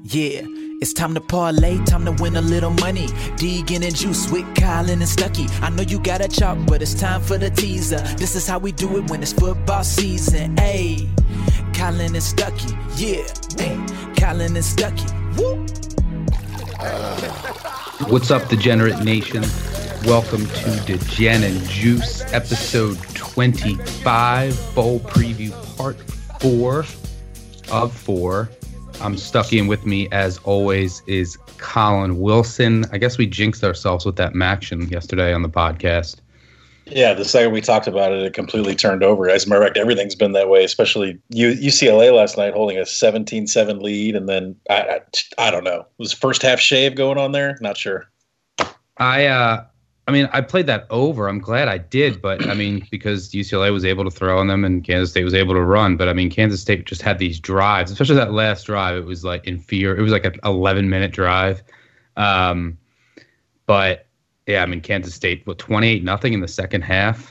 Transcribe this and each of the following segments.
Yeah, it's time to parlay, time to win a little money. Deegan and Juice with Colin and Stucky. I know you got a chalk, but it's time for the teaser. This is how we do it when it's football season. Ayy, Colin and Stucky. Yeah, ayy, Colin and Stucky. Woo! What's up, Degenerate Nation? Welcome to Degen and Juice, episode 25, Bowl Preview Part 4 of 4. I'm Stucky, and with me, as always, is Colin Wilson. I guess we jinxed ourselves with that Maction yesterday on the podcast. Yeah, the second we talked about it, it completely turned over. As a matter of fact, everything's been that way, especially UCLA last night holding a 17-7 lead, and then, I don't know. Was first half shave going on there? Not sure. I played that over. I'm glad I did, but because UCLA was able to throw on them and Kansas State was able to run. But Kansas State just had these drives, especially that last drive. It was like in fear. It was like an 11-minute drive. But yeah, Kansas State with 28-0 in the second half.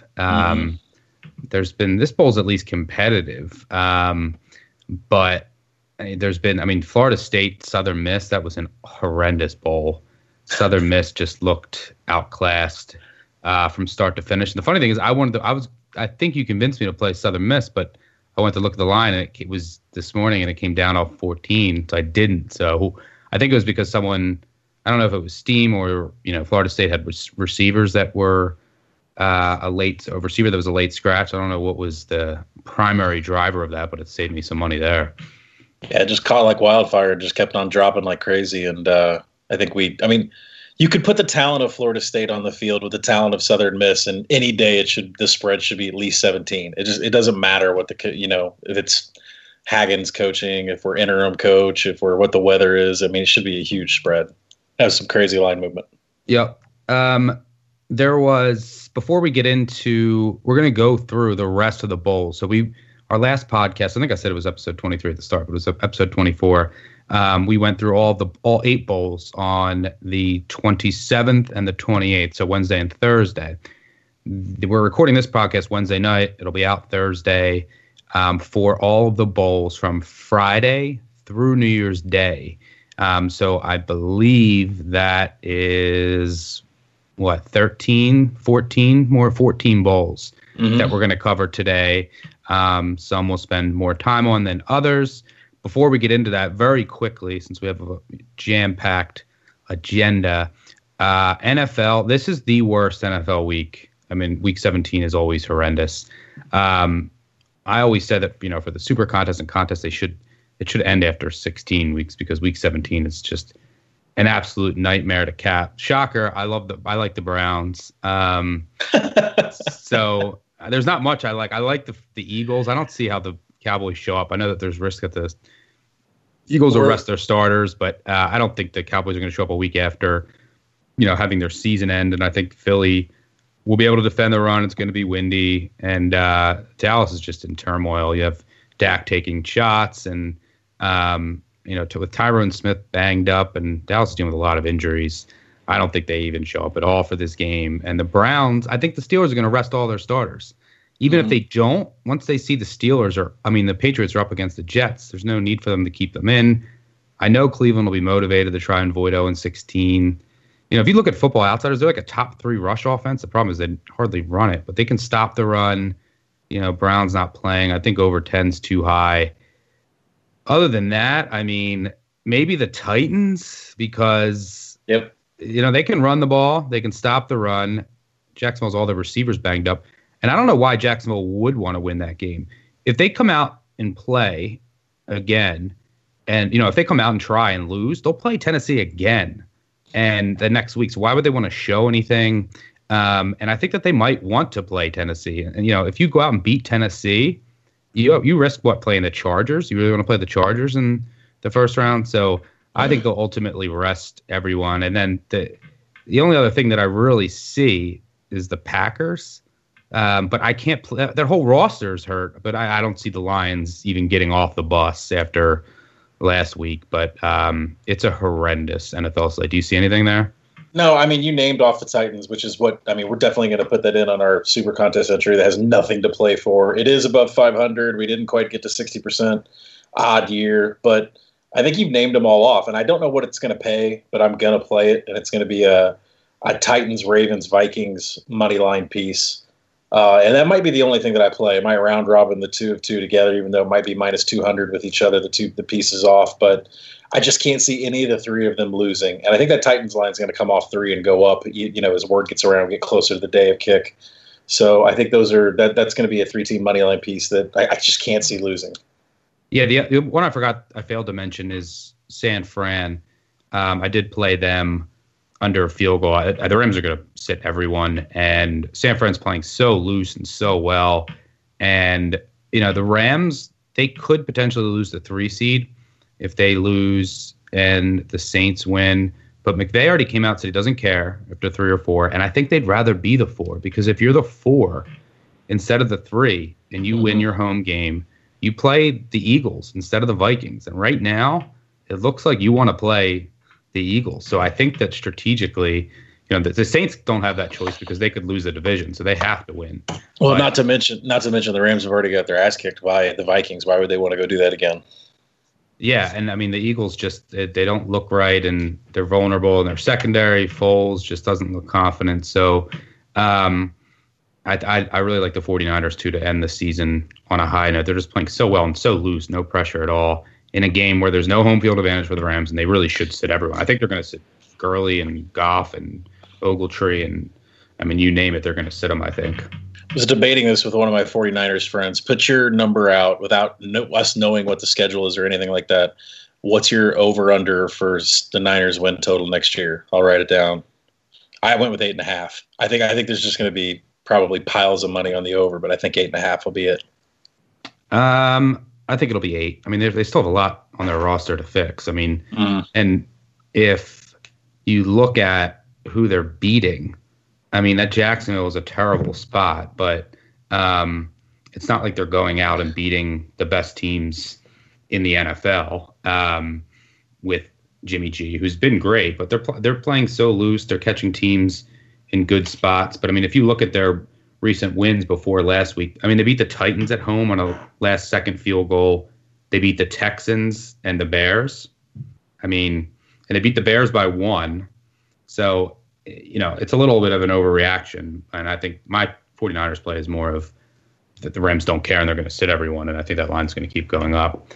This bowl's at least competitive. But there's been, Florida State, Southern Miss, that was an horrendous bowl. Southern Miss just looked outclassed from start to finish. And the funny thing is, I think you convinced me to play Southern Miss, but I went to look at the line and it was this morning and it came down off 14, so I didn't. So I think it was because someone, I don't know if it was Steam or Florida State had receivers that were a receiver that was a late scratch. I don't know what was the primary driver of that, but it saved me some money there. Yeah, it just caught like wildfire. Just kept on dropping like crazy, and I think you could put the talent of Florida State on the field with the talent of Southern Miss, and any day the spread should be at least 17. It doesn't matter what if it's Haggins coaching, if we're interim coach, if we're what the weather is. It should be a huge spread. Have some crazy line movement. Yep. There was, before we get into, we're going to go through the rest of the bowls. So our last podcast, I think I said it was episode 23 at the start, but it was episode 24. We went through all 8 bowls on the 27th and the 28th, so Wednesday and Thursday. We're recording this podcast Wednesday night. It'll be out Thursday for all of the bowls from Friday through New Year's Day. So I believe that is, 14 bowls that we're going to cover today. Some we'll spend more time on than others. Before we get into that, very quickly, since we have a jam-packed agenda, NFL, this is the worst NFL week. Week 17 is always horrendous. I always said that, for the super contest and contest, it should end after 16 weeks because week 17 is just an absolute nightmare to cap. Shocker, I like the Browns. So there's not much I like. I like the Eagles. I don't see how the Cowboys show up. I know that there's risk that the Eagles will rest their starters, but I don't think the Cowboys are going to show up a week after, having their season end. And I think Philly will be able to defend the run. It's going to be windy, and Dallas is just in turmoil. You have Dak taking shots, and with Tyron Smith banged up, and Dallas is dealing with a lot of injuries. I don't think they even show up at all for this game. And the Browns, I think the Steelers are going to rest all their starters. Even if they don't, once they see the Steelers the Patriots are up against the Jets, there's no need for them to keep them in. I know Cleveland will be motivated to try and avoid 0-16. If you look at Football Outsiders, they're like a top 3 rush offense. The problem is they hardly run it, but they can stop the run. Brown's not playing. I think over 10's too high. Other than that, maybe the Titans because they can run the ball. They can stop the run. Jacksonville's all their receivers banged up. And I don't know why Jacksonville would want to win that game. If they come out and play again, and, if they come out and try and lose, they'll play Tennessee again and the next week. So why would they want to show anything? And I think that they might want to play Tennessee. And, if you go out and beat Tennessee, you risk playing the Chargers? You really want to play the Chargers in the first round? So I think they'll ultimately rest everyone. And then the only other thing that I really see is the Packers. But I can't play. Their whole roster's hurt, but I don't see the Lions even getting off the bus after last week. But it's a horrendous NFL slate. Do you see anything there? No, you named off the Titans, which is what, we're definitely going to put that in on our super contest entry that has nothing to play for. It is above 500. We didn't quite get to 60%. Odd year, but I think you've named them all off, and I don't know what it's going to pay, but I'm going to play it, and it's going to be a Titans, Ravens, Vikings money line piece. And that might be the only thing that I play. I might round robin the 2 of 2 together, even though it might be minus 200 with each other, the pieces off. But I just can't see any of the three of them losing. And I think that Titans line is going to come off 3 and go up, as word gets around, we get closer to the day of kick. So I think that's going to be a 3-team money line piece that I just can't see losing. Yeah, the one I failed to mention is San Fran. I did play them under a field goal. The Rams are going to sit everyone, and San Fran's playing so loose and so well. And, the Rams, they could potentially lose the 3 seed if they lose and the Saints win. But McVay already came out and said he doesn't care after 3 or 4. And I think they'd rather be the 4, because if you're the 4 instead of the 3 and you win your home game, you play the Eagles instead of the Vikings. And right now, it looks like you want to play the Eagles. So I think that strategically, the Saints don't have that choice because they could lose the division, so they have to win. Well, not to mention the Rams have already got their ass kicked by the Vikings. Why would they want to go do that again? Yeah, and I mean the Eagles they don't look right, and they're vulnerable, and their secondary, Foles, just doesn't look confident. So I really like the 49ers too to end the season on a high note. They're just playing so well and so loose, no pressure at all, in a game where there's no home field advantage for the Rams, and they really should sit everyone. I think they're going to sit Gurley and Goff and Ogletree, and I mean, you name it, they're going to sit them, I think. I was debating this with one of my 49ers friends. Put your number out without us knowing what the schedule is or anything like that. What's your over-under for the Niners win total next year? I'll write it down. I went with 8.5. I think there's just going to be probably piles of money on the over, but I think 8.5 will be it. I think it'll be 8. I mean, they still have a lot on their roster to fix. I mean, and if you look at who they're beating, I mean, that Jacksonville is a terrible spot, but it's not like they're going out and beating the best teams in the NFL with Jimmy G, who's been great, but they're playing so loose. They're catching teams in good spots. But I mean, if you look at their recent wins before last week, I mean, they beat the Titans at home on a last-second field goal. They beat the Texans and the Bears. I mean, and they beat the Bears by 1. So, it's a little bit of an overreaction. And I think my 49ers play is more of that the Rams don't care and they're going to sit everyone. And I think that line's going to keep going up.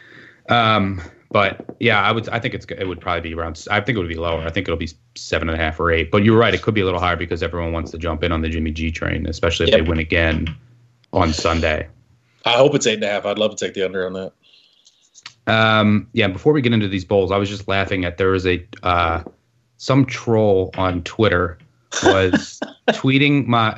But yeah, I think it would probably be around. I think it would be lower. I think it'll be 7.5 or 8. But you're right; it could be a little higher because everyone wants to jump in on the Jimmy G train, especially if they win again on Sunday. I hope it's 8.5. I'd love to take the under on that. Yeah. Before we get into these bowls, I was just laughing at there was some troll on Twitter was tweeting my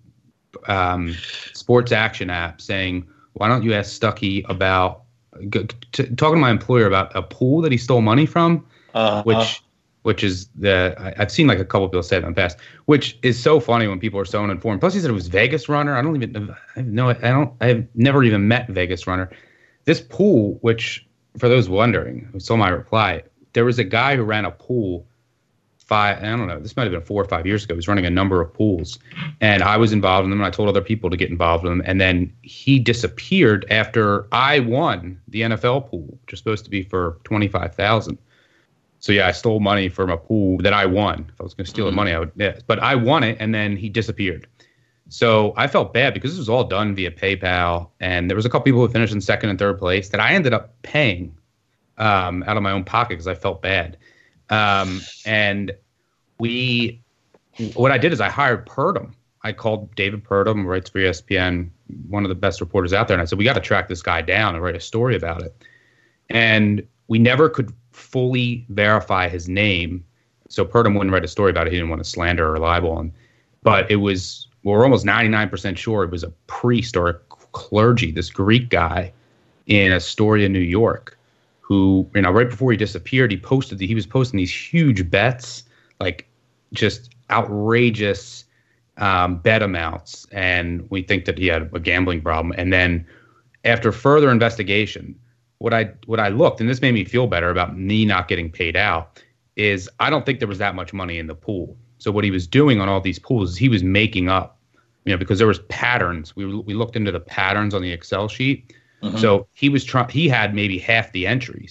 Sports Action app saying, "Why don't you ask Stuckey about?" Talking to my employer about a pool that he stole money from, which is I've seen like a couple people say that in the past, which is so funny when people are so uninformed. Plus, he said it was Vegas Runner. I have never even met Vegas Runner. This pool, which for those wondering, who saw my reply, there was a guy who ran a pool. This might have been 4 or 5 years ago. He was running a number of pools, and I was involved in them, and I told other people to get involved in them. And then he disappeared after I won the NFL pool, which was supposed to be for $25,000. So yeah, I stole money from a pool that I won. If I was going to steal the money, I would. Yeah. But I won it, and then he disappeared. So I felt bad because this was all done via PayPal, and there was a couple people who finished in second and third place that I ended up paying out of my own pocket because I felt bad. And what I did is I hired Purdom. I called David Purdom, writes for ESPN, one of the best reporters out there. And I said, we got to track this guy down and write a story about it. And we never could fully verify his name. So Purdom wouldn't write a story about it. He didn't want to slander or libel him. But we're almost 99% sure it was a priest or a clergy, this Greek guy in Astoria, New York, who, right before he disappeared, he was posting these huge bets, like just outrageous bet amounts. And we think that he had a gambling problem. And then after further investigation, what I looked, and this made me feel better about me not getting paid out, is I don't think there was that much money in the pool. So what he was doing on all these pools is he was making up, because there was patterns. We looked into the patterns on the Excel sheet. Mm-hmm. So he had maybe half the entries,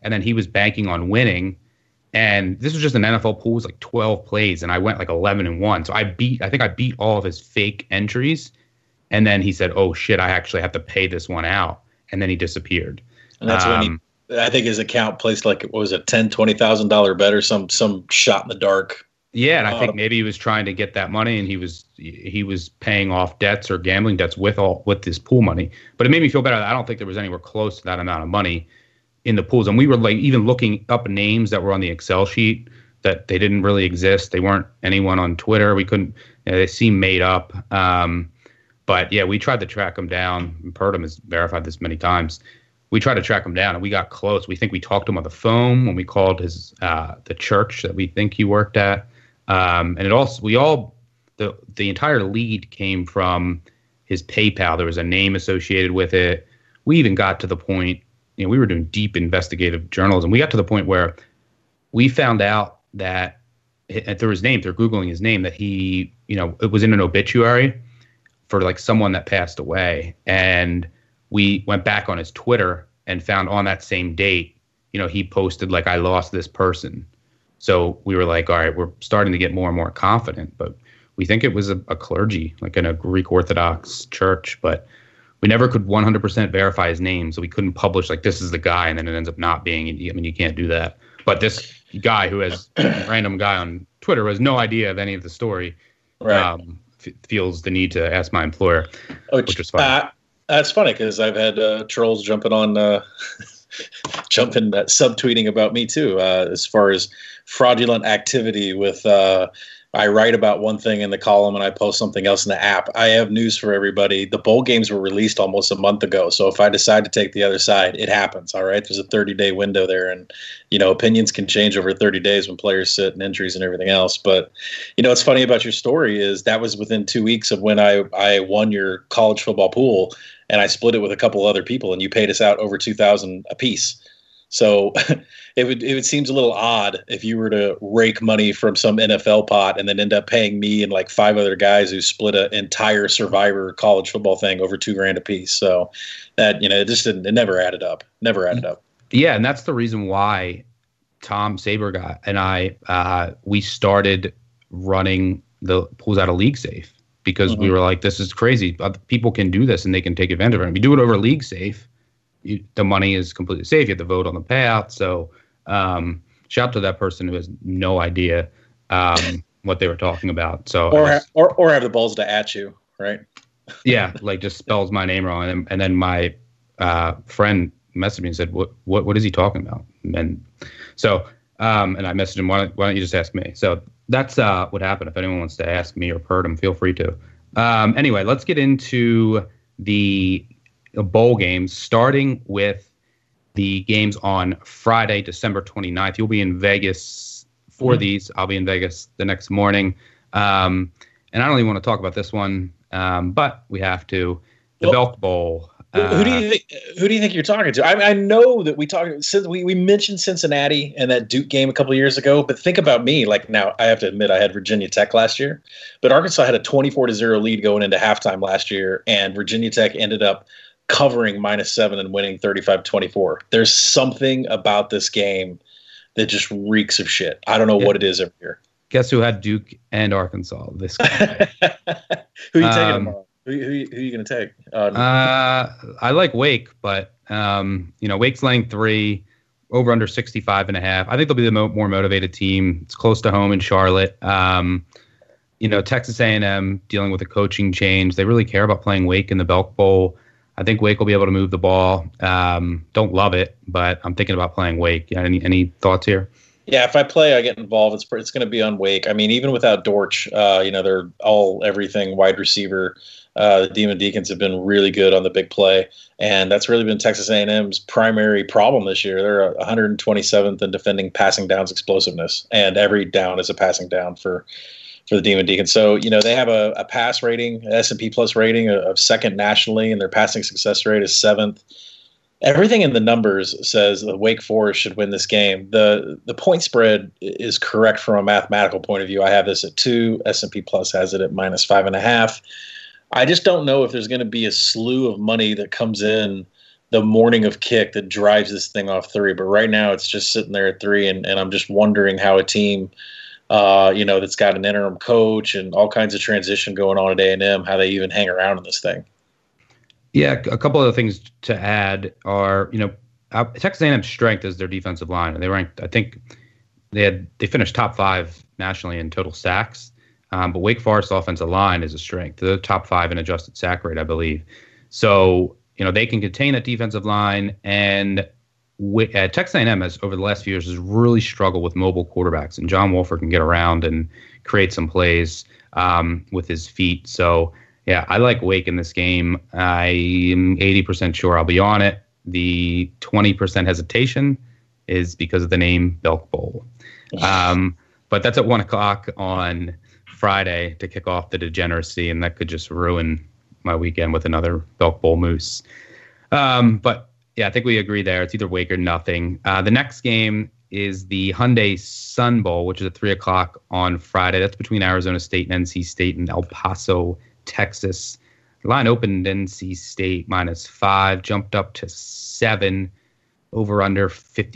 and then he was banking on winning. And this was just an NFL pool. It was like 12 plays, and I went like 11-1. So I think I beat all of his fake entries. And then he said, "Oh shit, I actually have to pay this one out." And then he disappeared. And that's when I think his account placed like, what was it, $10,000-$20,000 bet or some shot in the dark. Yeah, and I think maybe he was trying to get that money, and he was paying off debts or gambling debts with this pool money. But it made me feel better. I don't think there was anywhere close to that amount of money in the pools. And we were like even looking up names that were on the Excel sheet that they didn't really exist. They weren't anyone on Twitter. We couldn't. They seemed made up. But yeah, we tried to track them down. Purdom has verified this many times. We tried to track him down, and we got close. We think we talked to him on the phone when we called his the church that we think he worked at. And it also the entire lead came from his PayPal. There was a name associated with it. We even got to the point, we were doing deep investigative journalism. We got to the point where we found out that through his name, through Googling his name, that he, it was in an obituary for like someone that passed away. And we went back on his Twitter and found on that same date, he posted like, "I lost this person." So we were like, all right, we're starting to get more and more confident, but we think it was a clergy, like in a Greek Orthodox church, but we never could 100% verify his name. So we couldn't publish like, this is the guy, and then it ends up not being. I mean, you can't do that. But this guy who has random guy on Twitter who has no idea of any of the story, right. Feels the need to ask my employer, which is fine. That's funny because I've had trolls jumping subtweeting about me too, as far as fraudulent activity with I write about one thing in the column and I post something else in the app. I have news for everybody. The bowl games were released almost a month ago. So if I decide to take the other side, it happens. All right. There's a 30-day window there. And, opinions can change over 30 days when players sit and injuries and everything else. But, what's funny about your story is that was within 2 weeks of when I won your college football pool, and I split it with a couple other people, and you paid us out over $2,000 a piece. So it would seem a little odd if you were to rake money from some NFL pot and then end up paying me and like 5 other guys who split an entire Survivor college football thing over $2,000 a piece. So that, it never added up. Never added up. Yeah. And that's the reason why Tom Sabergott and I, we started running the pools out of League Safe because we were like, this is crazy. People can do this and they can take advantage of it. If you do it over League Safe, the money is completely safe. You have to vote on the payout. So shout out to that person who has no idea what they were talking about. So or have the balls to at you, right? Yeah, like just spells my name wrong, and then my friend messaged me and said, "What is he talking about?" And so and I messaged him, "Why don't you just ask me?" So that's what happened. If anyone wants to ask me or Purdom, feel free to. Anyway, let's get into the bowl games, starting with the games on Friday, December 29th. You'll be in Vegas for these. I'll be in Vegas the next morning. And I don't even want to talk about this one, but we have to. The Belk Bowl. Who do you think you're talking to? I know that we mentioned Cincinnati and that Duke game a couple of years ago, but think about me. Like now, I have to admit I had Virginia Tech last year, but Arkansas had a 24-0 lead going into halftime last year, and Virginia Tech ended up covering -7 and winning 35-24. There's something about this game that just reeks of shit. I don't know what it is every year. Guess who had Duke and Arkansas this game? Who are you taking tomorrow? Who are you going to take? I like Wake, but Wake's laying 3, over under 65.5. I think they'll be the more motivated team. It's close to home in Charlotte. Texas A&M dealing with a coaching change. They really care about playing Wake in the Belk Bowl. I think Wake will be able to move the ball. Don't love it, but I'm thinking about playing Wake. Any thoughts here? Yeah, if I play, I get involved. It's going to be on Wake. I mean, even without Dortch, they're all everything wide receiver. The Demon Deacons have been really good on the big play, and that's really been Texas A&M's primary problem this year. They're 127th in defending passing downs explosiveness, and every down is a passing down for the Demon Deacons. So, they have a pass rating, S&P Plus rating of 2nd nationally, and their passing success rate is 7th. Everything in the numbers says that Wake Forest should win this game. The point spread is correct from a mathematical point of view. I have this at 2. S&P Plus has it at -5.5. I just don't know if there's going to be a slew of money that comes in the morning of kick that drives this thing off 3. But right now it's just sitting there at 3, and I'm just wondering how a team, that's got an interim coach and all kinds of transition going on at A&M, how they even hang around in this thing. Yeah, a couple of things to add are, Texas A&M's strength is their defensive line, and they ranked, I think, they finished top 5 nationally in total sacks. But Wake Forest offensive line is a strength. They're top 5 in adjusted sack rate, I believe. So, they can contain that defensive line. And Texas A&M has, over the last few years, has really struggled with mobile quarterbacks. And John Wolford can get around and create some plays with his feet. So, yeah, I like Wake in this game. I am 80% sure I'll be on it. The 20% hesitation is because of the name Belk Bowl. But that's at 1 o'clock on Friday to kick off the degeneracy, and that could just ruin my weekend with another Belk Bowl moose. But yeah, I think we agree there. It's either Wake or nothing. The next game is the Hyundai Sun Bowl, which is at 3 o'clock on Friday. That's between Arizona State and NC State in El Paso, Texas. The line opened NC State -5, jumped up to 7, over under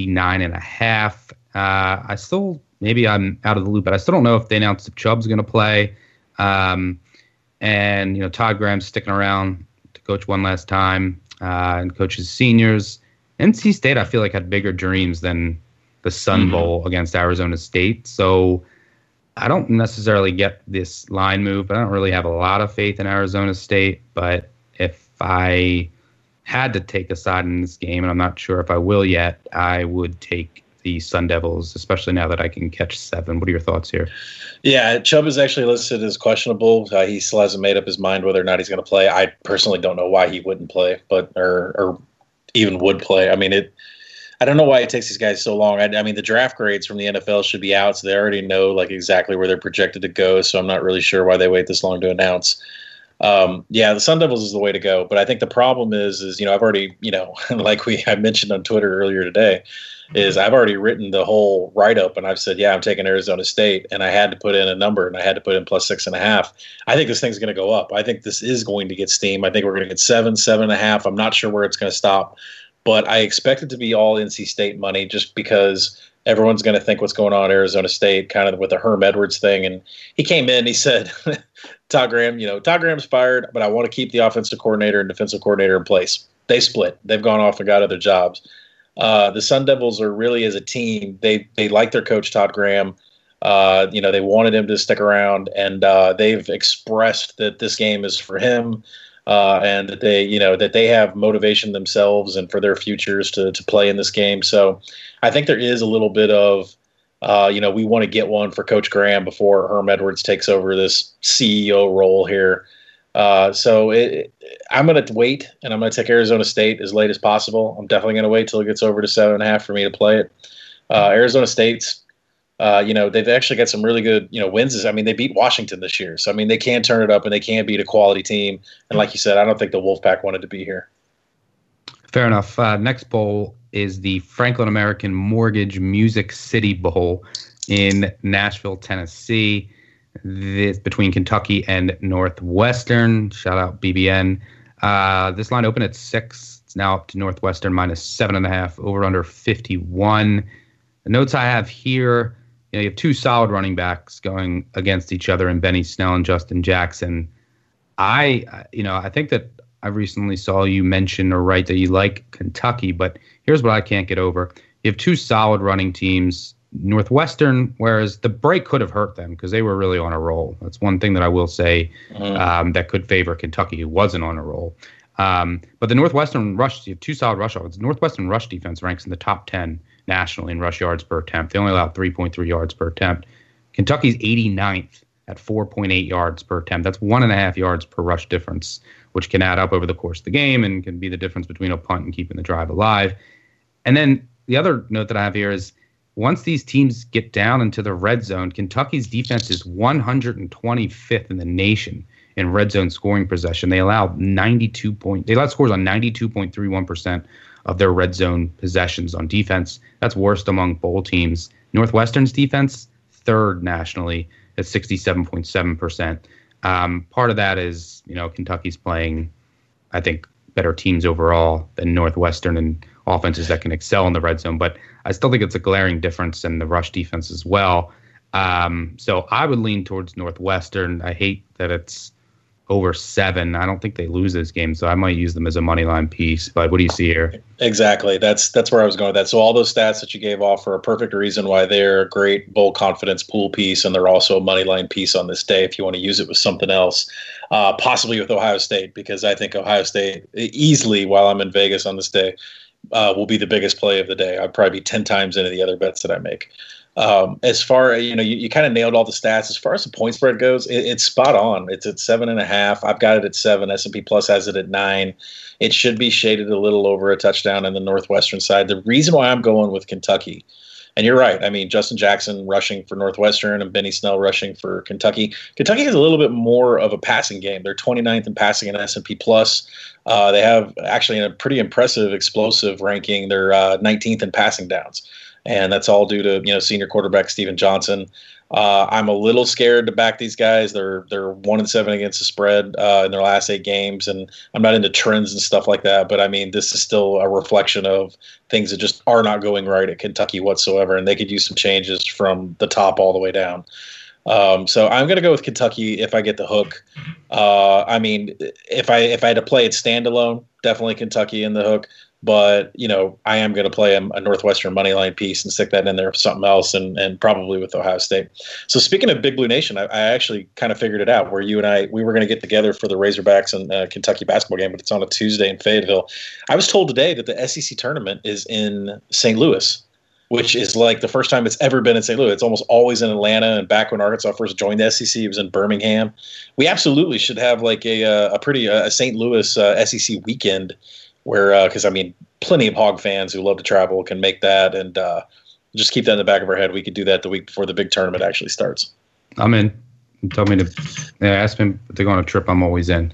59.5. I still, maybe I'm out of the loop, but I still don't know if they announced if Chubb's going to play. And, Todd Graham's sticking around to coach one last time and coach his seniors. NC State, I feel like, had bigger dreams than the Sun Bowl against Arizona State. So I don't necessarily get this line move, but I don't really have a lot of faith in Arizona State. But if I had to take a side in this game, and I'm not sure if I will yet, I would take the Sun Devils, especially now that I can catch 7. What are your thoughts here? Yeah, Chubb is actually listed as questionable. He still hasn't made up his mind whether or not he's going to play. I personally don't know why he wouldn't play, or even would play. I mean, I don't know why it takes these guys so long. I mean, the draft grades from the NFL should be out, so they already know exactly where they're projected to go. So I'm not really sure why they wait this long to announce. The Sun Devils is the way to go. But I think the problem is I've already, like I mentioned on Twitter earlier today, is I've already written the whole write-up, and I've said, I'm taking Arizona State, and I had to put in a number, and I had to put in +6.5. I think this thing's going to go up. I think this is going to get steam. I think we're going to get 7, 7.5. I'm not sure where it's going to stop, but I expect it to be all NC State money just because everyone's going to think what's going on at Arizona State, kind of with the Herm Edwards thing. And he came in, he said, Todd Graham's fired, but I want to keep the offensive coordinator and defensive coordinator in place. They split. They've gone off and got other jobs. The Sun Devils are really, as a team, they like their coach, Todd Graham. They wanted him to stick around, and they've expressed that this game is for him, and that they have motivation themselves and for their futures to play in this game. So I think there is a little bit of, we want to get one for Coach Graham before Herm Edwards takes over this CEO role here. I'm going to wait, and I'm going to take Arizona State as late as possible. I'm definitely going to wait till it gets over to 7.5 for me to play it. Arizona State's, they've actually got some really good, wins. I mean, they beat Washington this year. So, I mean, they can turn it up, and they can beat a quality team. And like you said, I don't think the Wolfpack wanted to be here. Fair enough. Next bowl is the Franklin American Mortgage Music City Bowl in Nashville, Tennessee. This between Kentucky and Northwestern. Shout out BBN. This line opened at 6. It's now up to Northwestern -7.5. Over under 51. The notes I have here, you have 2 solid running backs going against each other in Benny Snell and Justin Jackson. I think that I recently saw you mention or write that you like Kentucky, but here's what I can't get over. You have 2 solid running teams. Northwestern, whereas the break could have hurt them because they were really on a roll. That's one thing that I will say that could favor Kentucky, who wasn't on a roll. But the Northwestern rush, you have 2 solid rush offenses. Northwestern rush defense ranks in the top 10 nationally in rush yards per attempt. They only allow 3.3 yards per attempt. Kentucky's 89th at 4.8 yards per attempt. That's 1.5 yards per rush difference, which can add up over the course of the game and can be the difference between a punt and keeping the drive alive. And then the other note that I have here is, once these teams get down into the red zone, Kentucky's defense is 125th in the nation in red zone scoring possession. They allow scores on 92.31% of their red zone possessions on defense. That's worst among bowl teams. Northwestern's defense, 3rd nationally at 67.7%. Part of that is, Kentucky's playing, I think, better teams overall than Northwestern and offenses that can excel in the red zone. But I still think it's a glaring difference in the rush defense as well. So I would lean towards Northwestern. I hate that it's over 7. I don't think they lose this game, so I might use them as a money line piece. But what do you see here? Exactly. That's where I was going with that. So all those stats that you gave off are a perfect reason why they're a great bowl confidence pool piece, and they're also a money line piece on this day if you want to use it with something else, possibly with Ohio State, because I think Ohio State easily, while I'm in Vegas on this day, will be the biggest play of the day. I'd probably be 10 times into the other bets that I make. As far as, you kind of nailed all the stats. As far as the point spread goes, it's spot on. It's at 7.5. I've got it at 7. S&P Plus has it at 9. It should be shaded a little over a touchdown on the Northwestern side. The reason why I'm going with Kentucky, and you're right, I mean, Justin Jackson rushing for Northwestern and Benny Snell rushing for Kentucky. Kentucky has a little bit more of a passing game. They're 29th in passing in S&P Plus. They have actually a pretty impressive explosive ranking. They're 19th in passing downs. And that's all due to senior quarterback Steven Johnson. I'm a little scared to back these guys. They're 1-7 against the spread in their last 8 games, and I'm not into trends and stuff like that. But I mean, this is still a reflection of things that just are not going right at Kentucky whatsoever, and they could use some changes from the top all the way down. So I'm going to go with Kentucky if I get the hook. I mean, if I had to play it standalone, definitely Kentucky in the hook. But, I am going to play a Northwestern money line piece and stick that in there for something else and probably with Ohio State. So speaking of Big Blue Nation, I actually kind of figured it out where you and I, we were going to get together for the Razorbacks and Kentucky basketball game, but it's on a Tuesday in Fayetteville. I was told today that the SEC tournament is in St. Louis, which is like the first time it's ever been in St. Louis. It's almost always in Atlanta. And back when Arkansas first joined the SEC, it was in Birmingham. We absolutely should have like a St. Louis SEC weekend where, because I mean, plenty of Hog fans who love to travel can make that, and just keep that in the back of our head. We could do that the week before the big tournament actually starts. I'm in. Tell me to ask me to go on a trip. I'm always in.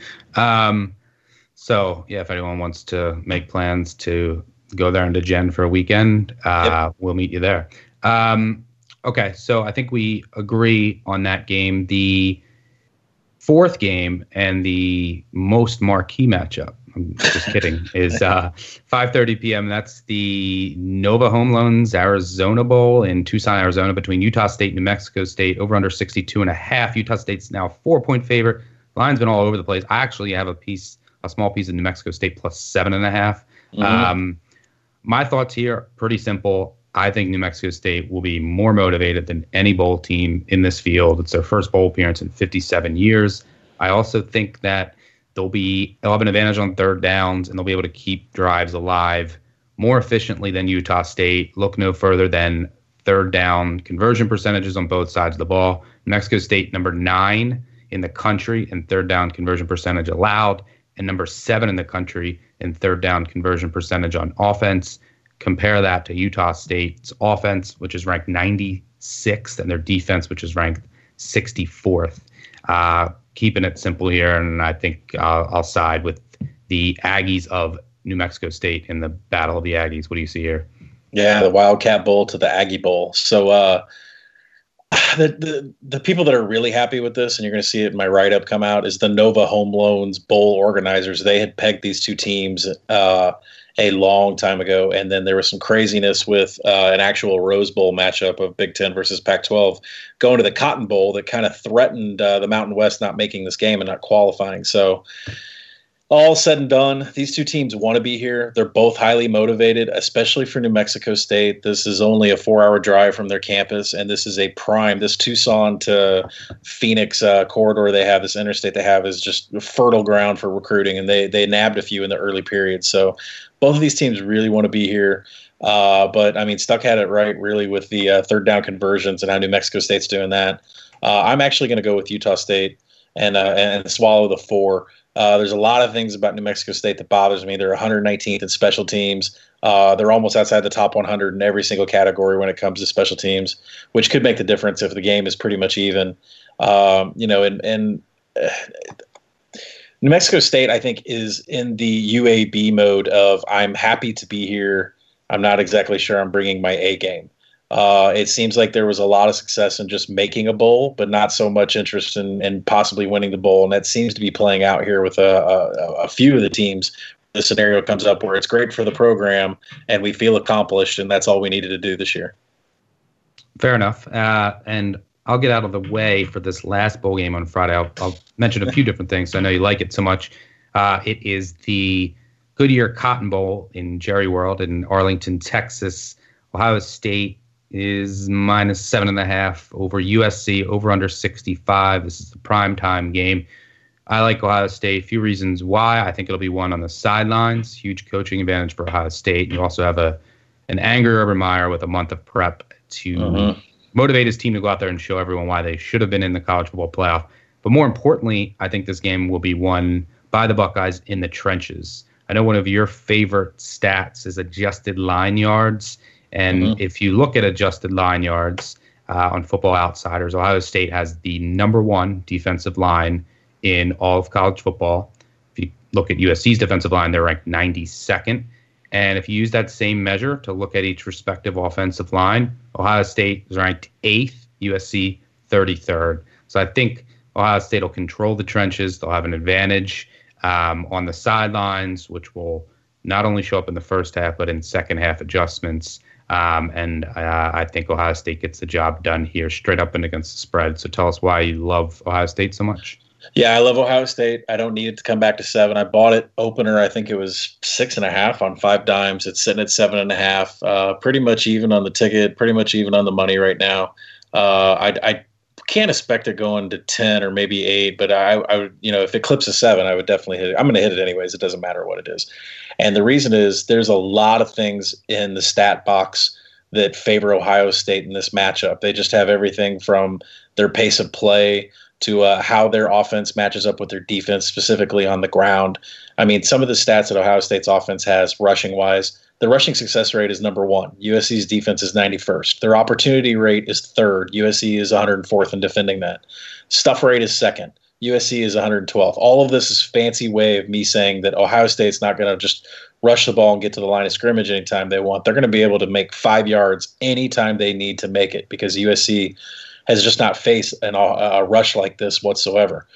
So yeah, if anyone wants to make plans to go there into Gen for a weekend, we'll meet you there. Okay, so I think we agree on that game. The fourth game and the most marquee matchup, I'm just kidding, is 5:30 p.m. That's the Nova Home Loans Arizona Bowl in Tucson, Arizona, between Utah State and New Mexico State, over under 62.5. Utah State's now a 4-point favorite. Line's been all over the place. I actually have a small piece of New Mexico State plus 7.5. Mm-hmm. My thoughts here are pretty simple. I think New Mexico State will be more motivated than any bowl team in this field. It's their first bowl appearance in 57 years. I also think that they'll have an advantage on third downs, and they'll be able to keep drives alive more efficiently than Utah State. Look no further than third down conversion percentages on both sides of the ball. New Mexico State, number 9 in the country in third down conversion percentage allowed, and number 7 in the country in third down conversion percentage on offense. Compare that to Utah State's offense, which is ranked 96th, and their defense, which is ranked 64th. Keeping it simple here, and I think I'll side with the Aggies of New Mexico State in the Battle of the Aggies. What do you see here? Yeah, the Wildcat Bowl to the Aggie Bowl. So the people that are really happy with this, and you're going to see it in my write-up come out, is the Nova Home Loans Bowl organizers. They had pegged these two teams a long time ago, and then there was some craziness with an actual Rose Bowl matchup of Big Ten versus Pac-12 going to the Cotton Bowl that kind of threatened the Mountain West not making this game and not qualifying. So all said and done, these two teams want to be here. They're both highly motivated, especially for New Mexico State. This is only a 4-hour drive from their campus, and this is this Tucson to Phoenix corridor they have, this interstate they have, is just fertile ground for recruiting, and they nabbed a few in the early period. So both of these teams really want to be here. But, I mean, Stuck had it right, really, with the third down conversions and how New Mexico State's doing that. I'm actually going to go with Utah State and swallow the 4. There's a lot of things about New Mexico State that bothers me. They're 119th in special teams. They're almost outside the top 100 in every single category when it comes to special teams, which could make the difference if the game is pretty much even. New Mexico State, I think, is in the UAB mode of I'm happy to be here. I'm not exactly sure I'm bringing my A game. It seems like there was a lot of success in just making a bowl, but not so much interest in possibly winning the bowl. And that seems to be playing out here with a few of the teams. the scenario comes up where it's great for the program and we feel accomplished, and that's all we needed to do this year. Fair enough. And I'll get out of the way for this last bowl game on Friday. I'll mention a few different things. I know you like it so much. It is the Goodyear Cotton Bowl in Jerry World in Arlington, Texas. Ohio State is -7.5 over USC, over under 65. This is the primetime game. I like Ohio State. A few reasons why. I think it'll be one on the sidelines. Huge coaching advantage for Ohio State. You also have an angry Urban Meyer with a month of prep to motivate his team to go out there and show everyone why they should have been in the college football playoff. But more importantly, I think this game will be won by the Buckeyes in the trenches. I know one of your favorite stats is adjusted line yards. And if you look at adjusted line yards on Football Outsiders, Ohio State has the number 1 defensive line in all of college football. If you look at USC's defensive line, they're ranked 92nd. And if you use that same measure to look at each respective offensive line, Ohio State is ranked 8th, USC 33rd. So I think Ohio State will control the trenches. They'll have an advantage on the sidelines, which will not only show up in the first half, but in second half adjustments. And I think Ohio State gets the job done here, straight up and against the spread. So tell us why you love Ohio State so much. Yeah, I love Ohio State. I don't need it to come back to 7. I bought it opener. I think it was 6.5 on 5 dimes. It's sitting at 7.5. Pretty much even on the ticket. Pretty much even on the money right now. I can't expect it going to 10 or maybe 8, but I would, if it clips a 7, I would definitely hit it. I'm going to hit it anyways. It doesn't matter what it is. And the reason is there's a lot of things in the stat box that favor Ohio State in this matchup. They just have everything from their pace of play to how their offense matches up with their defense, specifically on the ground. I mean, some of the stats that Ohio State's offense has rushing-wise, the rushing success rate is number 1. USC's defense is 91st. Their opportunity rate is 3rd. USC is 104th in defending that. Stuff rate is 2nd. USC is 112th. All of this is fancy way of me saying that Ohio State's not going to just rush the ball and get to the line of scrimmage anytime they want. They're going to be able to make 5 yards anytime they need to make it because USC has just not faced a rush like this whatsoever.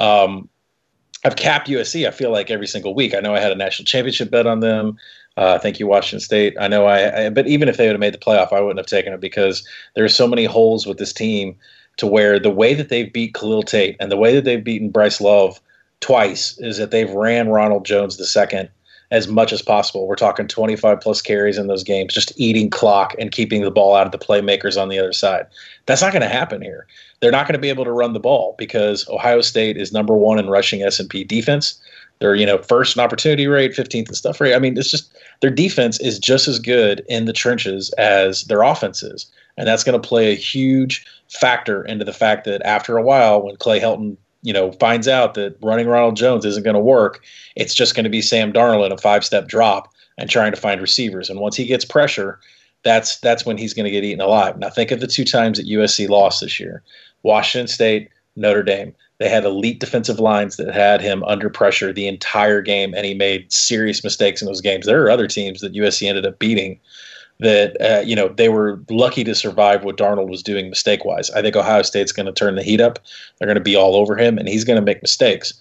I've capped USC, I feel like, every single week. I know I had a national championship bet on them. Thank you, Washington State. I know but even if they would have made the playoff, I wouldn't have taken it because there are so many holes with this team to where the way that they've beat Khalil Tate and the way that they've beaten Bryce Love twice is that they've ran Ronald Jones II as much as possible. We're talking 25-plus carries in those games, just eating clock and keeping the ball out of the playmakers on the other side. That's not going to happen here. They're not going to be able to run the ball because Ohio State is number 1 in rushing S&P defense. They're, first in opportunity rate, 15th in stuff rate. I mean, it's just their defense is just as good in the trenches as their offense is. And that's going to play a huge factor into the fact that after a while, when Clay Helton finds out that running Ronald Jones isn't going to work, it's just going to be Sam Darnold in a 5-step drop and trying to find receivers. And once he gets pressure, that's when he's going to get eaten alive. Now think of the 2 times that USC lost this year. Washington State, Notre Dame. They had elite defensive lines that had him under pressure the entire game, and he made serious mistakes in those games. There are other teams that USC ended up beating that, they were lucky to survive what Darnold was doing mistake-wise. I think Ohio State's going to turn the heat up. They're going to be all over him, and he's going to make mistakes.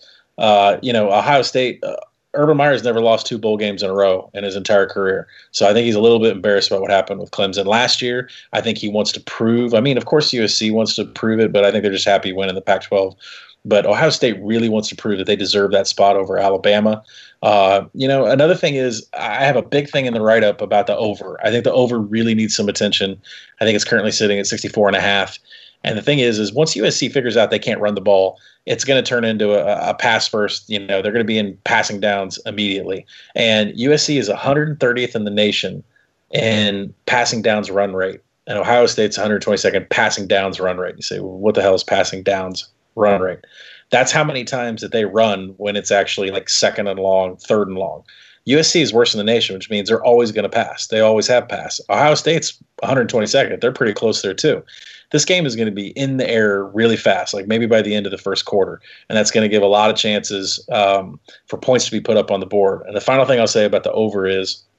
Ohio State, Urban Meyer's never lost 2 bowl games in a row in his entire career. So I think he's a little bit embarrassed about what happened with Clemson last year. I think he wants to prove. I mean, of course USC wants to prove it, but I think they're just happy winning the Pac-12. But Ohio State really wants to prove that they deserve that spot over Alabama. Another thing is I have a big thing in the write-up about the over. I think the over really needs some attention. I think it's currently sitting at 64.5. And the thing is once USC figures out they can't run the ball, it's going to turn into a pass first. They're going to be in passing downs immediately. And USC is 130th in the nation in passing downs run rate. And Ohio State's 122nd passing downs run rate. You say, well, what the hell is passing downs run rate? That's how many times that they run when it's actually like 2nd and long, 3rd and long. USC is worse in the nation, which means they're always going to pass. They always have passed. Ohio State's 122nd. They're pretty close there too. This game is going to be in the air really fast, like maybe by the end of the first quarter. And that's going to give a lot of chances for points to be put up on the board. And the final thing I'll say about the over is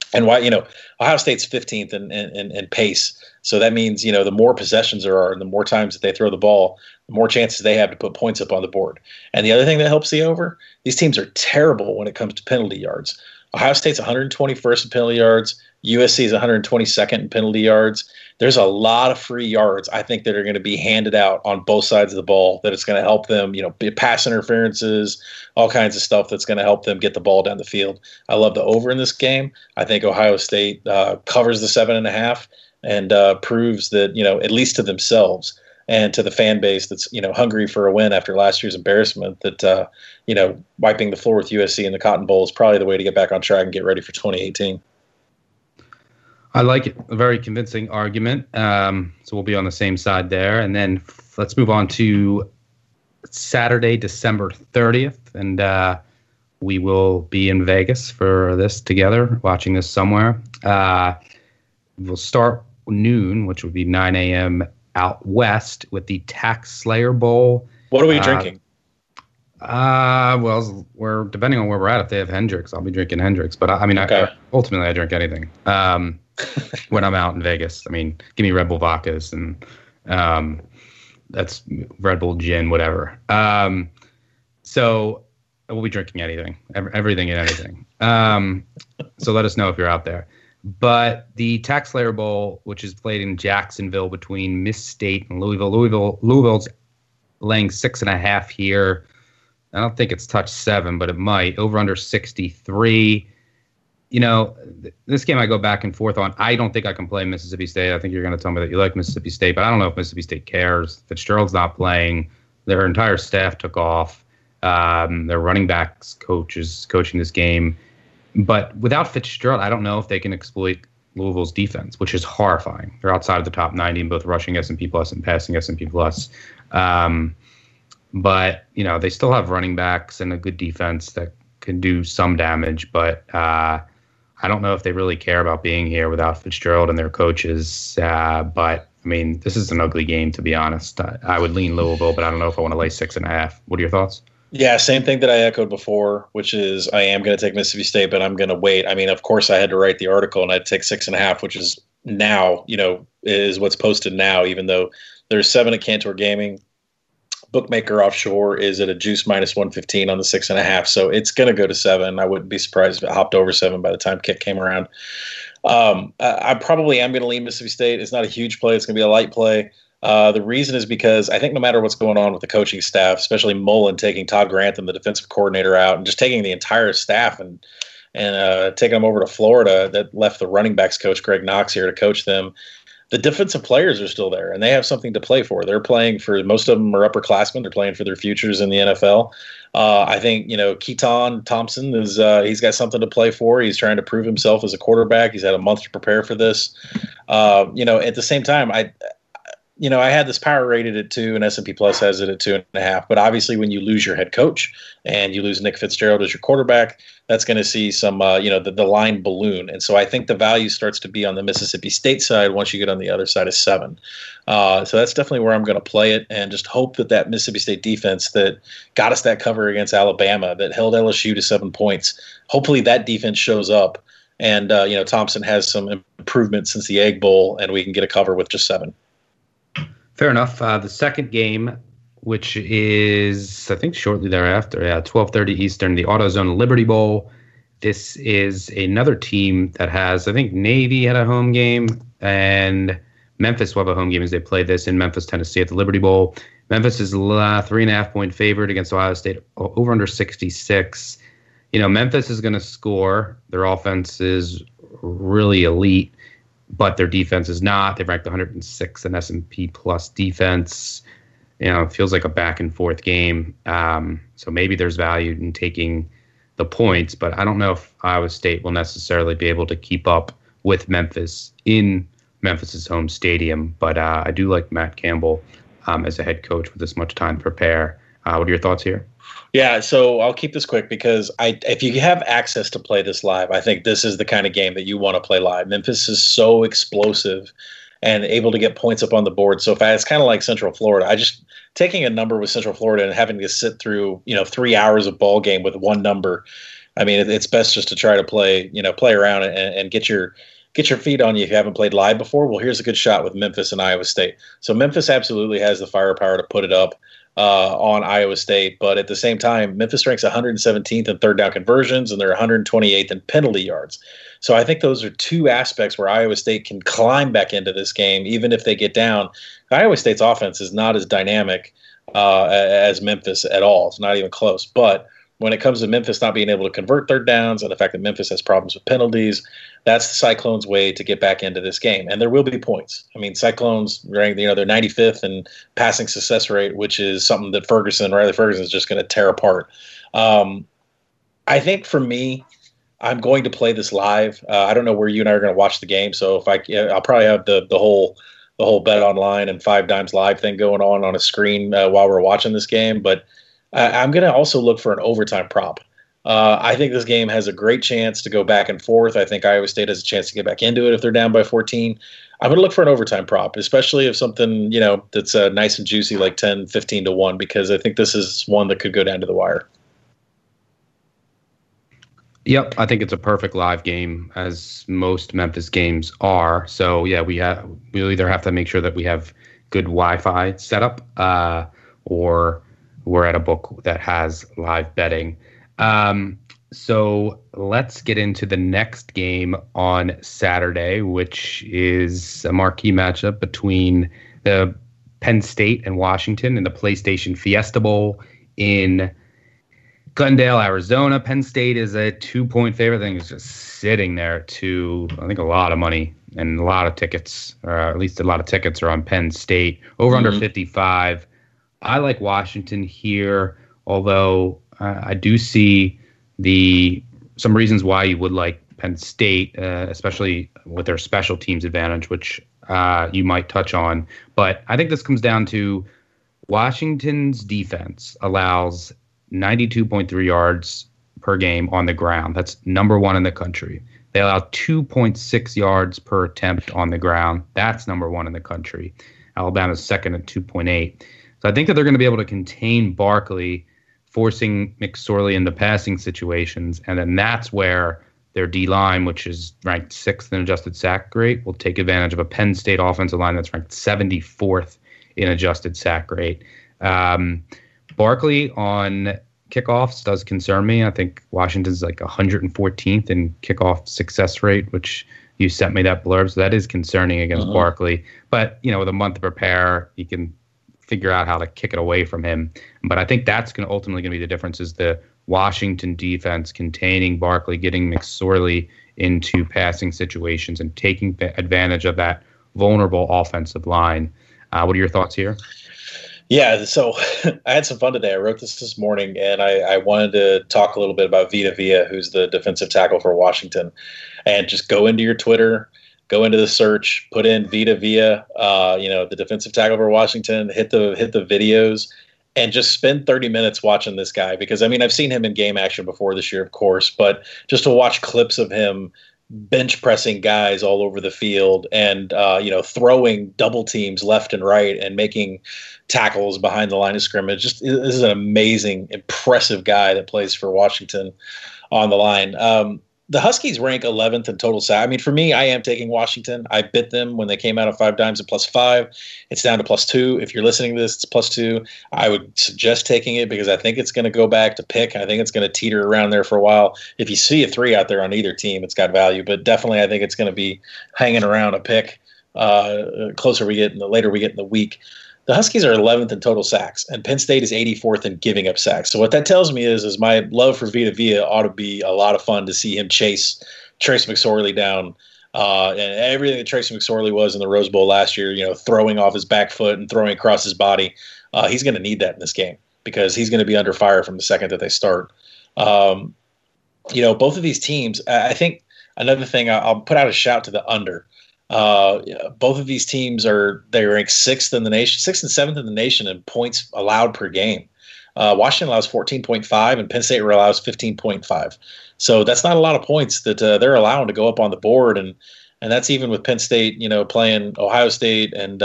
And why, Ohio State's 15th in pace. So that means, the more possessions there are and the more times that they throw the ball, the more chances they have to put points up on the board. And the other thing that helps the over, these teams are terrible when it comes to penalty yards. Ohio State's 121st in penalty yards. USC is 122nd in penalty yards. There's a lot of free yards, I think, that are going to be handed out on both sides of the ball that it's going to help them, pass interferences, all kinds of stuff that's going to help them get the ball down the field. I love the over in this game. I think Ohio State covers the 7.5 and proves that, at least to themselves and to the fan base that's, hungry for a win after last year's embarrassment, that, wiping the floor with USC in the Cotton Bowl is probably the way to get back on track and get ready for 2018. I like it. A very convincing argument. So we'll be on the same side there. And then let's move on to Saturday, December 30th. And we will be in Vegas for this together, watching this somewhere. We'll start noon, which would be 9 a.m. out west with the Tax Slayer Bowl. What are we drinking? Well, we're depending on where we're at. If they have Hendrix, I'll be drinking Hendrix. But ultimately, I drink anything. When I'm out in Vegas, give me Red Bull vodkas and that's Red Bull gin, whatever. So we'll be drinking anything, everything and anything. So let us know if you're out there. But the Tax Slayer Bowl, which is played in Jacksonville between Miss State and Louisville. Louisville's laying 6.5 here. I don't think it's touched 7, but it might. Over under 63. This game I go back and forth on. I don't think I can play Mississippi State. I think you're going to tell me that you like Mississippi State, but I don't know if Mississippi State cares. Fitzgerald's not playing. Their entire staff took off. Their running backs coach is coaching this game. But without Fitzgerald, I don't know if they can exploit Louisville's defense, which is horrifying. They're outside of the top 90 in both rushing S&P plus and passing S&P plus. But, they still have running backs and a good defense that can do some damage. But I don't know if they really care about being here without Fitzgerald and their coaches. But, this is an ugly game, to be honest. I would lean Louisville, but I don't know if I want to lay 6.5. What are your thoughts? Yeah, same thing that I echoed before, which is I am going to take Mississippi State, but I'm going to wait. Of course, I had to write the article, and I'd take 6.5, which is now, is what's posted now, even though there's 7 at Cantor Gaming. Bookmaker Offshore is at a juice minus 115 on the 6.5, so it's going to go to 7. I wouldn't be surprised if it hopped over 7 by the time kick came around. I probably am going to lean Mississippi State. It's not a huge play. It's going to be a light play. The reason is because I think no matter what's going on with the coaching staff, especially Mullen taking Todd Grantham, the defensive coordinator, out and just taking the entire staff and taking them over to Florida, that left the running backs coach Greg Knox here to coach them. The defensive players are still there, and they have something to play for. They're playing for, most of them are upperclassmen. They're playing for their futures in the NFL. I think, Keaton Thompson is he's got something to play for. He's trying to prove himself as a quarterback. He's had a month to prepare for this. At the same time, I had this power rated at 2, and S&P Plus has it at 2.5. But obviously, when you lose your head coach and you lose Nick Fitzgerald as your quarterback, that's going to see some, the line balloon. And so I think the value starts to be on the Mississippi State side once you get on the other side of 7. So that's definitely where I'm going to play it, and just hope that Mississippi State defense that got us that cover against Alabama, that held LSU to 7 points, hopefully that defense shows up. And, Thompson has some improvement since the Egg Bowl, and we can get a cover with just 7. Fair enough. The second game, which is, I think, shortly thereafter, 12:30 Eastern, the AutoZone Liberty Bowl. This is another team that has, I think, Navy had a home game, and Memphis will have a home game as they play this in Memphis, Tennessee at the Liberty Bowl. Memphis is 3.5-point favorite against Ohio State, over under 66. Memphis is going to score. Their offense is really elite, but their defense is not. They've ranked 106 in S&P Plus defense. It feels like a back and forth game. So maybe there's value in taking the points, but I don't know if Iowa State will necessarily be able to keep up with Memphis in Memphis's home stadium. But I do like Matt Campbell as a head coach with this much time to prepare. What are your thoughts here? Yeah, so I'll keep this quick because if you have access to play this live, I think this is the kind of game that you want to play live. Memphis is so explosive and able to get points up on the board so fast. It's kind of like Central Florida. Taking a number with Central Florida and having to sit through 3 hours of ball game with one number, I mean, it's best just to try to play around and get your feet on you if you haven't played live before. Well, here's a good shot with Memphis and Iowa State. So Memphis absolutely has the firepower to put it up on Iowa State, but at the same time, Memphis ranks 117th in third down conversions, and they're 128th in penalty yards. So I think those are two aspects where Iowa State can climb back into this game, even if they get down. Iowa State's offense is not as dynamic as Memphis at all. It's not even close. But when it comes to Memphis not being able to convert third downs and the fact that Memphis has problems with penalties, that's the Cyclones' way to get back into this game. And there will be points. I mean, Cyclones rank, they're 95th in passing success rate, which is something that Riley Ferguson is just going to tear apart. I think for me, I'm going to play this live. I don't know where you and I are going to watch the game, so I'll probably have the whole Bet Online and 5 Dimes Live thing going on a screen while we're watching this game. But I'm going to also look for an overtime prop. I think this game has a great chance to go back and forth. I think Iowa State has a chance to get back into it if they're down by 14. I'm going to look for an overtime prop, especially if something, that's nice and juicy like 10, 15 to 1, because I think this is one that could go down to the wire. Yep, I think it's a perfect live game, as most Memphis games are. So yeah, we'll either have to make sure that we have good Wi-Fi setup, or we're at a book that has live betting. So let's get into the next game on Saturday, which is a marquee matchup between the Penn State and Washington in the PlayStation Fiesta Bowl in Glendale, Arizona. Penn State is a 2-point favorite. I think it's just sitting there to, I think, a lot of money and a lot of tickets, or at least a lot of tickets are on Penn State. Over under 55. I like Washington here, although I do see some reasons why you would like Penn State, especially with their special teams advantage, which you might touch on. But I think this comes down to Washington's defense allows 92.3 yards per game on the ground. That's number 1 in the country. They allow 2.6 yards per attempt on the ground. That's number 1 in the country. Alabama's second at 2.8. So I think that they're going to be able to contain Barkley, forcing McSorley into passing situations. And then that's where their D-line, which is ranked 6th in adjusted sack rate, will take advantage of a Penn State offensive line that's ranked 74th in adjusted sack rate. Barkley on kickoffs does concern me. I think Washington's like 114th in kickoff success rate, which you sent me that blurb. So that is concerning against Barkley. But, with a month to prepare, you can figure out how to kick it away from him. But I think that's ultimately going to be the difference, is the Washington defense containing Barkley, getting McSorley into passing situations and taking advantage of that vulnerable offensive line. What are your thoughts here? Yeah, so I had some fun today. I wrote this morning, and I wanted to talk a little bit about Vita Vea, who's the defensive tackle for Washington. And just go into your Twitter, go into the search, put in Vita Vea, the defensive tackle for Washington, hit the videos, and just spend 30 minutes watching this guy. Because, I've seen him in game action before this year, of course, but just to watch clips of him bench pressing guys all over the field and, throwing double teams left and right and making tackles behind the line of scrimmage. This is an amazing, impressive guy that plays for Washington on the line. The Huskies rank 11th in total sack. For me, I am taking Washington. I bit them when they came out of 5 Dimes at +5. It's down to +2. If you're listening to this, it's +2. I would suggest taking it because I think it's going to go back to pick. I think it's going to teeter around there for a while. If you see a 3 out there on either team, it's got value. But definitely, I think it's going to be hanging around a pick later we get in the week. The Huskies are 11th in total sacks, and Penn State is 84th in giving up sacks. So what that tells me is my love for Vita Vea ought to be a lot of fun to see him chase Trace McSorley down. And everything that Trace McSorley was in the Rose Bowl last year, throwing off his back foot and throwing across his body, he's going to need that in this game because he's going to be under fire from the second that they start. Both of these teams, I think another thing, I'll put out a shout to the under. Both of these teams they rank 6th in the nation, 6th and 7th in the nation in points allowed per game. Washington allows 14.5 and Penn State allows 15.5. So that's not a lot of points that they're allowing to go up on the board, and that's even with Penn State, playing Ohio State and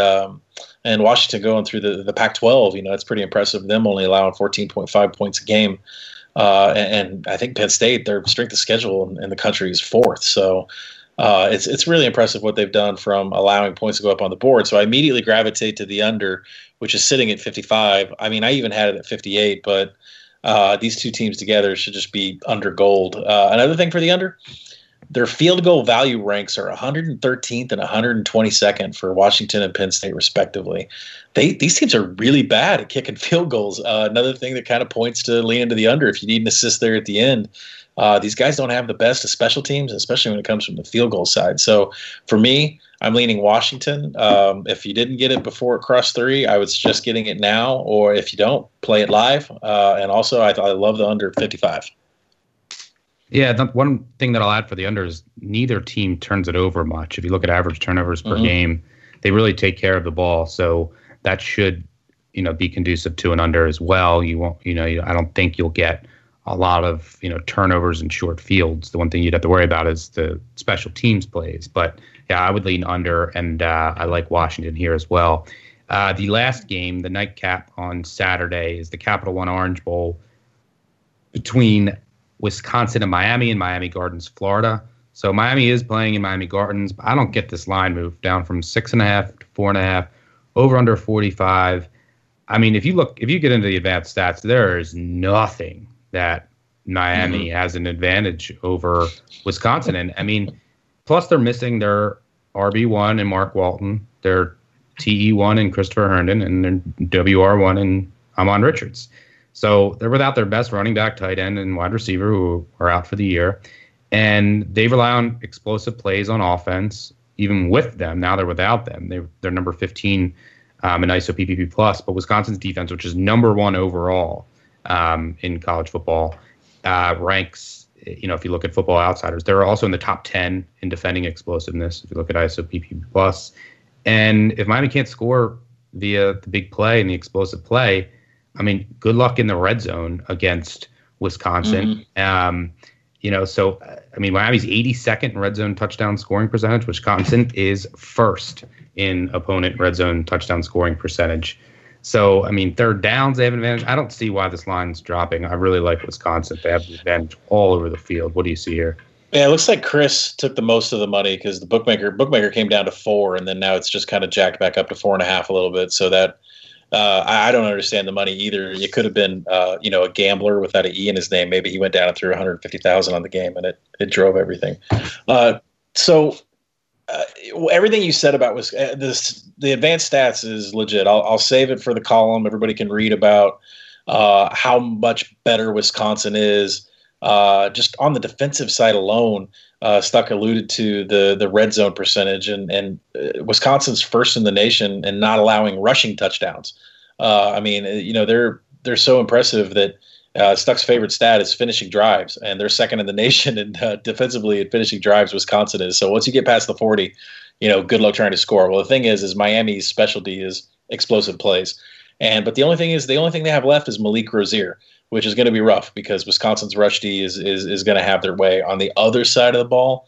Washington going through the Pac-12. It's pretty impressive. Them only allowing 14.5 points a game. And I think Penn State, their strength of schedule in the country is 4th. So it's really impressive what they've done from allowing points to go up on the board. So I immediately gravitate to the under, which is sitting at 55. I mean, I even had it at 58, but these two teams together should just be under gold. Another thing for the under, their field goal value ranks are 113th and 122nd for Washington and Penn State, respectively. These teams are really bad at kicking field goals. Another thing that kind of points to lean into the under if you need an assist there at the end. These guys don't have the best of special teams, especially when it comes from the field goal side. So for me, I'm leaning Washington. If you didn't get it before it crossed 3, I would suggest getting it now. Or if you don't, play it live. And also, I love the under 55. Yeah, one thing that I'll add for the under is neither team turns it over much. If you look at average turnovers per game, they really take care of the ball. So that should, be conducive to an under as well. You won't, I don't think you'll get a lot of, turnovers and short fields. The one thing you'd have to worry about is the special teams plays. But yeah, I would lean under, and I like Washington here as well. The last game, the nightcap on Saturday, is the Capital One Orange Bowl between Wisconsin and Miami Gardens, Florida. So Miami is playing in Miami Gardens, but I don't get this line move down from 6.5 to 4.5, over under 45. I mean, if you get into the advanced stats, there is nothing that Miami has an advantage over Wisconsin. And I mean, plus they're missing their RB1 and Mark Walton, their TE1 and Christopher Herndon, and their WR1 and Amon Richards. So they're without their best running back, tight end, and wide receiver who are out for the year. And they rely on explosive plays on offense, even with them. Now they're without them. They're number 15 in ISO PPP+. But Wisconsin's defense, which is number 1 overall in college football, ranks, if you look at Football Outsiders, they're also in the top 10 in defending explosiveness, if you look at ISO PPP+. And if Miami can't score via the big play and the explosive play, I mean, good luck in the red zone against Wisconsin. So, I mean, Miami's 82nd in red zone touchdown scoring percentage. Wisconsin is 1st in opponent red zone touchdown scoring percentage. So, I mean, third downs, they have an advantage. I don't see why this line's dropping. I really like Wisconsin. They have the advantage all over the field. What do you see here? Yeah, it looks like Chris took the most of the money because the bookmaker came down to 4, and then now it's just kind of jacked back up to 4.5 a little bit. So that I don't understand the money either. It could have been, a gambler without an E in his name. Maybe he went down and threw 150,000 on the game, and it drove everything. So everything you said about the advanced stats is legit. I'll save it for the column. Everybody can read about how much better Wisconsin is. Just on the defensive side alone, Stuck alluded to the red zone percentage, and Wisconsin's 1st in the nation in not allowing rushing touchdowns. They're so impressive that Stuck's favorite stat is finishing drives, and they're 2nd in the nation and defensively at finishing drives. Wisconsin is. So once you get past the 40, good luck trying to score. Well, the thing is Miami's specialty is explosive plays, but the only thing they have left is Malik Rozier, which is going to be rough because Wisconsin's rush D is going to have their way. On the other side of the ball,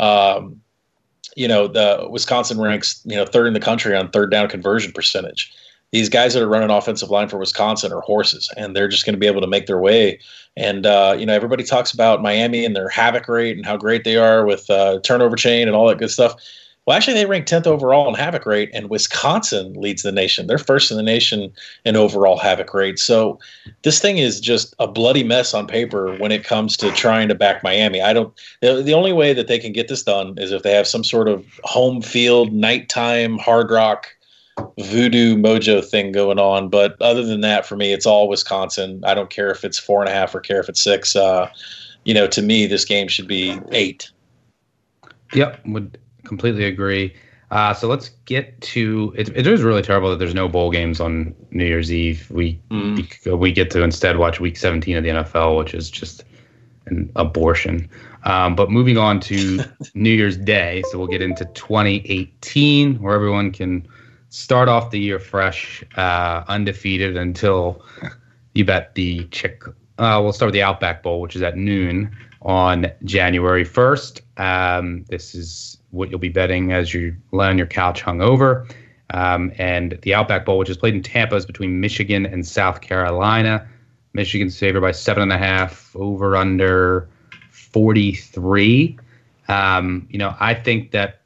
the Wisconsin ranks 3rd in the country on third down conversion percentage. These guys that are running offensive line for Wisconsin are horses, and they're just going to be able to make their way. And everybody talks about Miami and their havoc rate and how great they are with turnover chain and all that good stuff. Well, actually, they rank 10th overall in havoc rate, and Wisconsin leads the nation. They're 1st in the nation in overall havoc rate. So this thing is just a bloody mess on paper when it comes to trying to back Miami. The only way that they can get this done is if they have some sort of home field, nighttime, hard rock, voodoo mojo thing going on. But other than that, for me, it's all Wisconsin. I don't care if it's 4.5 or care if it's 6. To me, this game should be 8. Yep, would completely agree. So let's get to it. It is really terrible that there's no bowl games on New Year's Eve. We get to instead watch Week 17 of the NFL, which is just an abortion. But moving on to New Year's Day, so we'll get into 2018, where everyone can start off the year fresh, undefeated until you bet the we'll start with the Outback Bowl, which is at noon on January 1st. This is what you'll be betting as you lie on your couch hungover. And the Outback Bowl, which is played in Tampa, is between Michigan and South Carolina. Michigan's favored by 7.5, over under 43. I think that,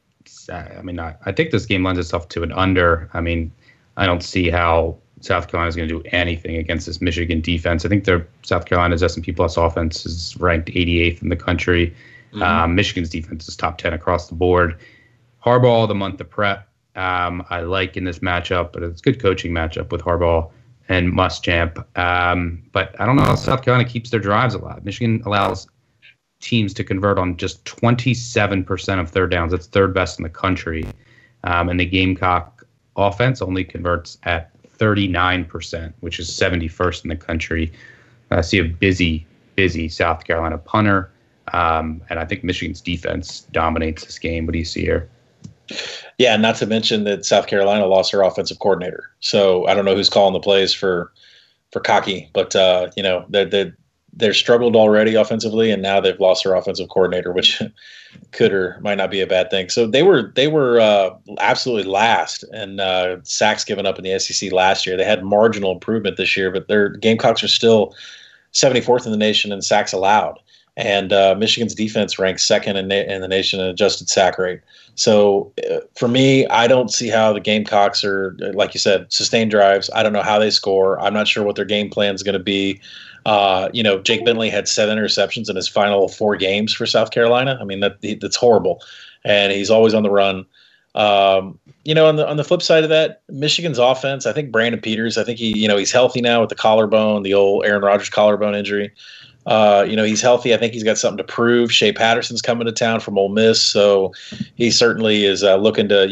I think this game lends itself to an under. I don't see how South Carolina is going to do anything against this Michigan defense. I think South Carolina's S&P Plus offense is ranked 88th in the country. Michigan's defense is top 10 across the board. Harbaugh, the month of prep, I like in this matchup, but it's a good coaching matchup with Harbaugh and Muschamp. But I don't know how South Carolina keeps their drives alive. Michigan allows teams to convert on just 27% of third downs. That's third best in the country. And the Gamecock offense only converts at 39%, which is 71st in the country. I see a busy South Carolina punter. And I think Michigan's defense dominates this game. What do you see here? Yeah, not to mention that South Carolina lost their offensive coordinator. So I don't know who's calling the plays for Cocky, but they're struggled already offensively, and now they've lost their offensive coordinator, which could or might not be a bad thing. So they were absolutely last, and sacks given up in the SEC last year. They had marginal improvement this year, but their Gamecocks are still 74th in the nation in sacks allowed. And Michigan's defense ranks second in the nation in adjusted sack rate. So for me, I don't see how the Gamecocks are, like you said, sustained drives. I don't know how they score. I'm not sure what their game plan is going to be. Jake Bentley had 7 interceptions in his final 4 games for South Carolina. I mean, that's horrible. And he's always on the run. On the flip side of that, Michigan's offense, I think Brandon Peters, I think he's healthy now with the collarbone, the old Aaron Rodgers collarbone injury. He's healthy. I think he's got something to prove. Shea Patterson's coming to town from Ole Miss, so he certainly is looking to,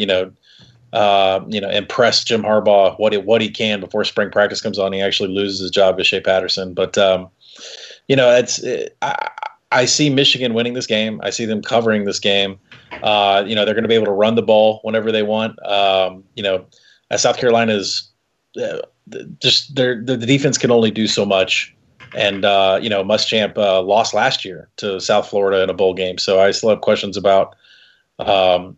impress Jim Harbaugh what he can before spring practice comes on. He actually loses his job to Shea Patterson, but I see Michigan winning this game. I see them covering this game. They're going to be able to run the ball whenever they want. South Carolina's the defense can only do so much. And, Muschamp lost last year to South Florida in a bowl game. So I still have questions about, how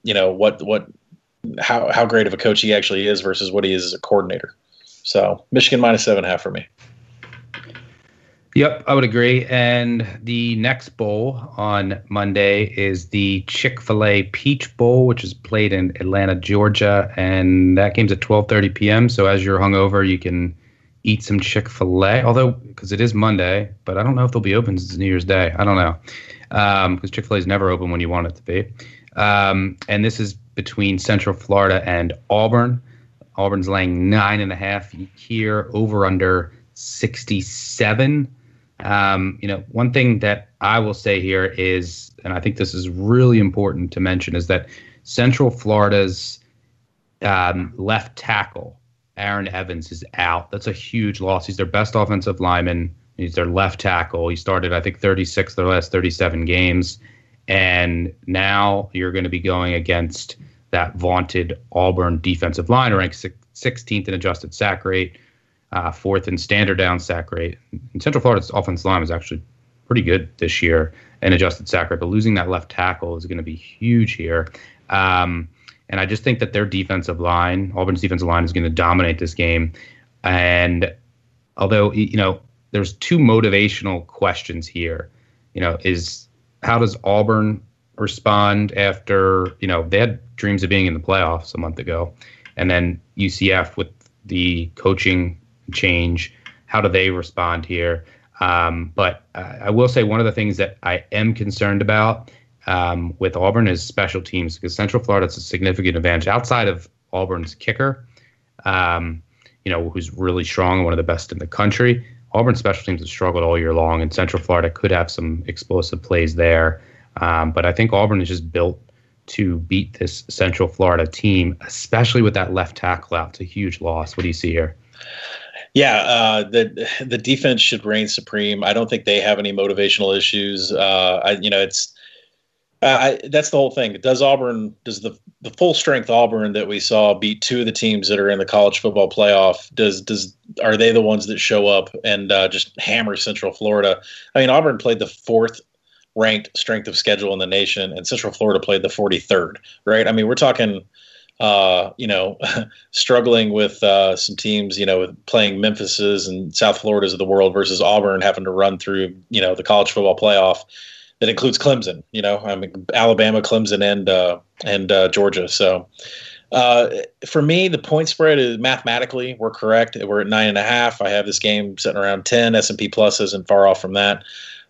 great of a coach he actually is versus what he is as a coordinator. So Michigan minus 7.5 for me. Yep, I would agree. And the next bowl on Monday is the Chick-fil-A Peach Bowl, which is played in Atlanta, Georgia. And that game's at 12:30 p.m. So as you're hungover, you can eat some Chick-fil-A, although because it is Monday, but I don't know if they'll be open since it's New Year's Day. I don't know, because Chick-fil-A is never open when you want it to be. And this is between Central Florida and Auburn. Auburn's laying 9.5 here, over under 67. One thing that I will say here is, and I think this is really important to mention, is that Central Florida's left tackle, Aaron Evans, is out. That's a huge loss. He's their best offensive lineman. He's their left tackle. He started, I think, 36 of their last 37 games. And now you're going to be going against that vaunted Auburn defensive line, ranked 16th in adjusted sack rate, 4th in standard down sack rate. And Central Florida's offensive line is actually pretty good this year in adjusted sack rate, but losing that left tackle is going to be huge here. And I just think that their defensive line, Auburn's defensive line, is going to dominate this game. And although, there's 2 motivational questions here, is how does Auburn respond after, they had dreams of being in the playoffs a month ago, and then UCF with the coaching change, how do they respond here? But I will say one of the things that I am concerned about with Auburn is special teams, because Central Florida has a significant advantage outside of Auburn's kicker, who's really strong, one of the best in the country. Auburn's special teams have struggled all year long, and Central Florida could have some explosive plays there. But I think Auburn is just built to beat this Central Florida team, especially with that left tackle out. It's a huge loss. What do you see here? Yeah, the defense should reign supreme. I don't think they have any motivational issues. That's the whole thing. Does the full strength Auburn that we saw beat 2 of the teams that are in the college football playoff? Are they the ones that show up and just hammer Central Florida? I mean, Auburn played the 4th ranked strength of schedule in the nation, and Central Florida played the 43rd, right? I mean, we're talking struggling with some teams, with playing Memphis's and South Florida's of the world versus Auburn having to run through, the college football playoff that includes Clemson, Alabama, Clemson, and Georgia. So for me, the point spread is mathematically, we're correct. We're at 9.5. I have this game sitting around 10. S&P Plus isn't far off from that.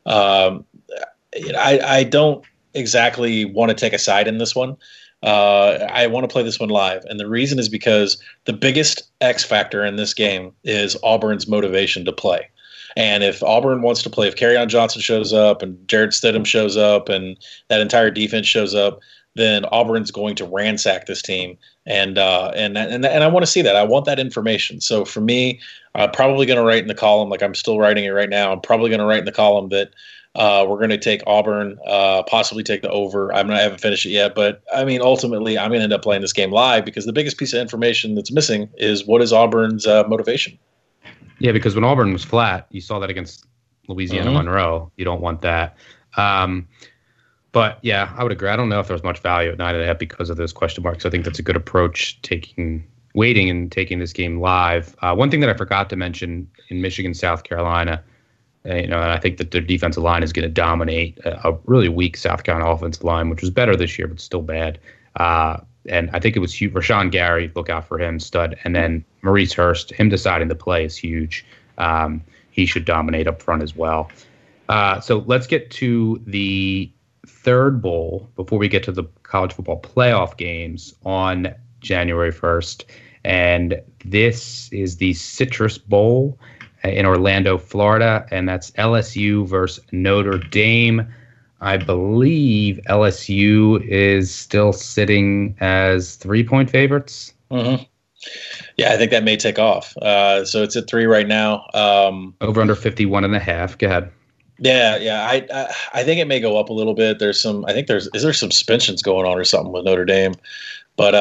I don't exactly want to take a side in this one. I want to play this one live. And the reason is because the biggest X factor in this game is Auburn's motivation to play. And if Auburn wants to play, if Kerryon Johnson shows up and Jared Stidham shows up and that entire defense shows up, then Auburn's going to ransack this team. And I want to see that. I want that information. So for me, I'm probably going to write in the column, like I'm still writing it right now. I'm probably going to write in the column that we're going to take Auburn, possibly take the over. I haven't finished it yet, but I mean, ultimately, I'm going to end up playing this game live because the biggest piece of information that's missing is what is Auburn's motivation. Yeah, because when Auburn was flat, you saw that against Louisiana Monroe. You don't want that. But yeah, I would agree. I don't know if there's much value at 9.5 because of those question marks. I think that's a good approach, waiting and taking this game live. One thing that I forgot to mention in Michigan, South Carolina, and I think that their defensive line is going to dominate a really weak South Carolina offensive line, which was better this year, but still bad. And I think it was huge. Rashawn Gary, look out for him, stud. And then Maurice Hurst, him deciding to play is huge. He should dominate up front as well. So let's get to the third bowl before we get to the college football playoff games on January 1st. And this is the Citrus Bowl in Orlando, Florida, and that's LSU versus Notre Dame. I believe LSU is still sitting as 3-point favorites. Mm-hmm. Yeah, I think that may take off. So it's at 3 right now. Over under 51.5. Go ahead. Yeah. I think it may go up a little bit. Is there suspensions going on or something with Notre Dame? But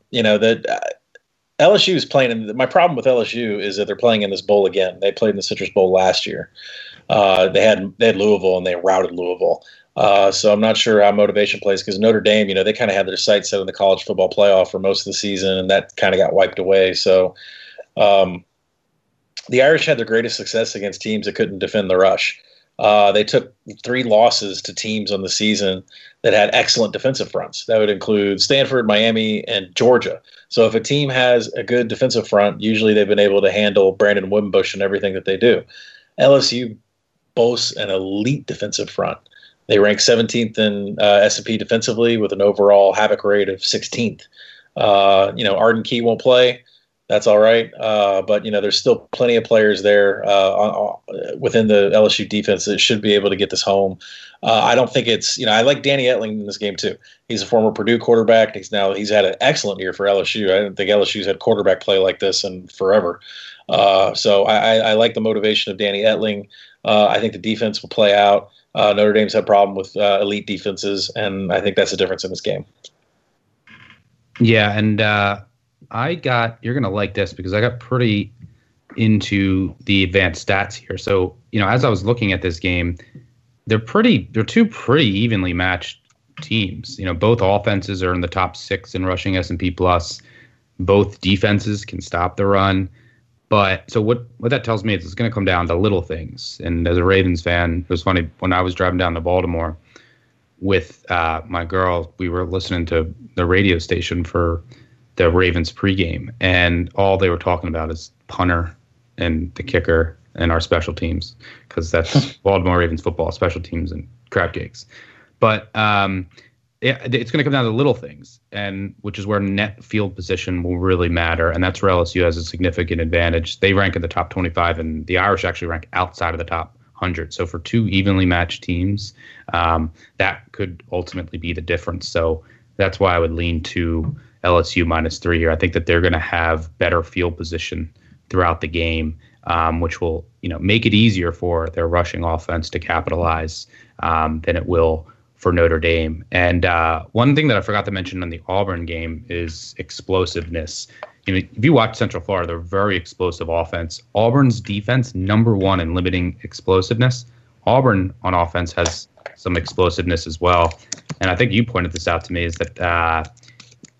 LSU is playing. My problem with LSU is that they're playing in this bowl again. They played in the Citrus Bowl last year. They had Louisville and they routed Louisville. So I'm not sure how motivation plays because Notre Dame, they kind of had their sights set on the college football playoff for most of the season, and that kind of got wiped away. So the Irish had their greatest success against teams that couldn't defend the rush. They took 3 losses to teams on the season that had excellent defensive fronts. That would include Stanford, Miami, and Georgia. So if a team has a good defensive front, usually they've been able to handle Brandon Wimbush and everything that they do. LSU boasts an elite defensive front. They rank 17th in S&P defensively with an overall havoc rate of 16th. Arden Key won't play. That's all right. But there's still plenty of players there within the LSU defense that should be able to get this home. I don't think it's, I like Danny Etling in this game too. He's a former Purdue quarterback. He's had an excellent year for LSU. I didn't think LSU's had quarterback play like this in forever. So I like the motivation of Danny Etling. I think the defense will play out. Notre Dame's had a problem with elite defenses, and I think that's the difference in this game. Yeah, and you're going to like this because I got pretty into the advanced stats here. So, as I was looking at this game, they're two pretty evenly matched teams. Both offenses are in the top 6 in rushing S&P plus. Both defenses can stop the run. But so what that tells me is it's going to come down to little things. And as a Ravens fan, it was funny when I was driving down to Baltimore with my girl, we were listening to the radio station for the Ravens pregame, and all they were talking about is punter and the kicker and our special teams, because that's Baltimore Ravens football, special teams and crab cakes. But it's going to come down to little things, and which is where net field position will really matter, and that's where LSU has a significant advantage. They rank in the top 25, and the Irish actually rank outside of the top 100. So for two evenly matched teams, that could ultimately be the difference. So that's why I would lean to LSU -3 here. I think that they're going to have better field position throughout the game, which will make it easier for their rushing offense to capitalize than it will for Notre Dame. And one thing that I forgot to mention on the Auburn game is explosiveness. If you watch Central Florida, they're very explosive offense. Auburn's defense, #1 in limiting explosiveness. Auburn on offense has some explosiveness as well. And I think you pointed this out to me, is that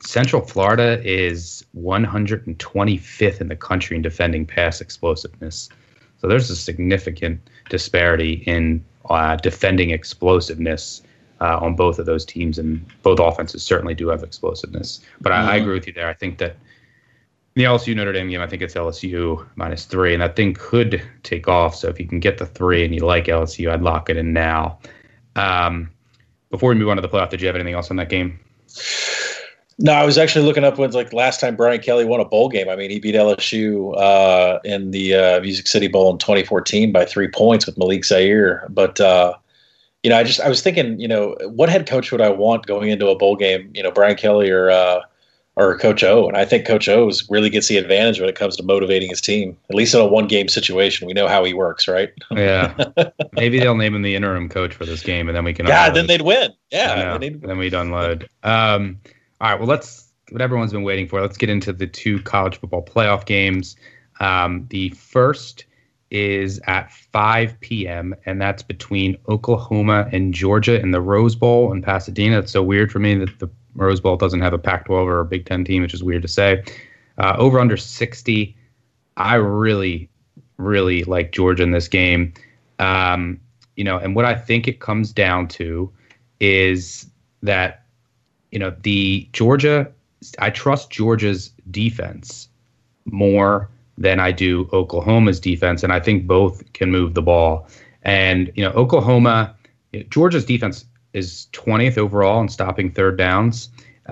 Central Florida is 125th in the country in defending pass explosiveness. So there's a significant disparity in defending explosiveness on both of those teams, and both offenses certainly do have explosiveness. But I agree with you there. I think that the LSU Notre Dame game, I think it's LSU -3, and that thing could take off. So if you can get the 3 and you like LSU, I'd lock it in now. Before we move on to the playoff, did you have anything else on that game? No, I was actually looking up when's like last time Brian Kelly won a bowl game. I mean, he beat LSU in the Music City Bowl in 2014 by 3 points with Malik Zaire. But I was thinking, what head coach would I want going into a bowl game? Brian Kelly or Coach O. And I think Coach O really gets the advantage when it comes to motivating his team, at least in a one-game situation. We know how he works, right? Yeah. Maybe they'll name him the interim coach for this game, and then we can. Yeah, then they'd win. Yeah, then we'd unload. All right, well, what everyone's been waiting for. Let's get into the 2 college football playoff games. The first is at 5 p.m., and that's between Oklahoma and Georgia in the Rose Bowl in Pasadena. It's so weird for me that the Rose Bowl doesn't have a Pac-12 or a Big Ten team, which is weird to say. Over under 60. I really, really like Georgia in this game. And what I think it comes down to is that I trust Georgia's defense more than I do Oklahoma's defense, and I think both can move the ball. And, Georgia's defense is 20th overall in stopping third downs.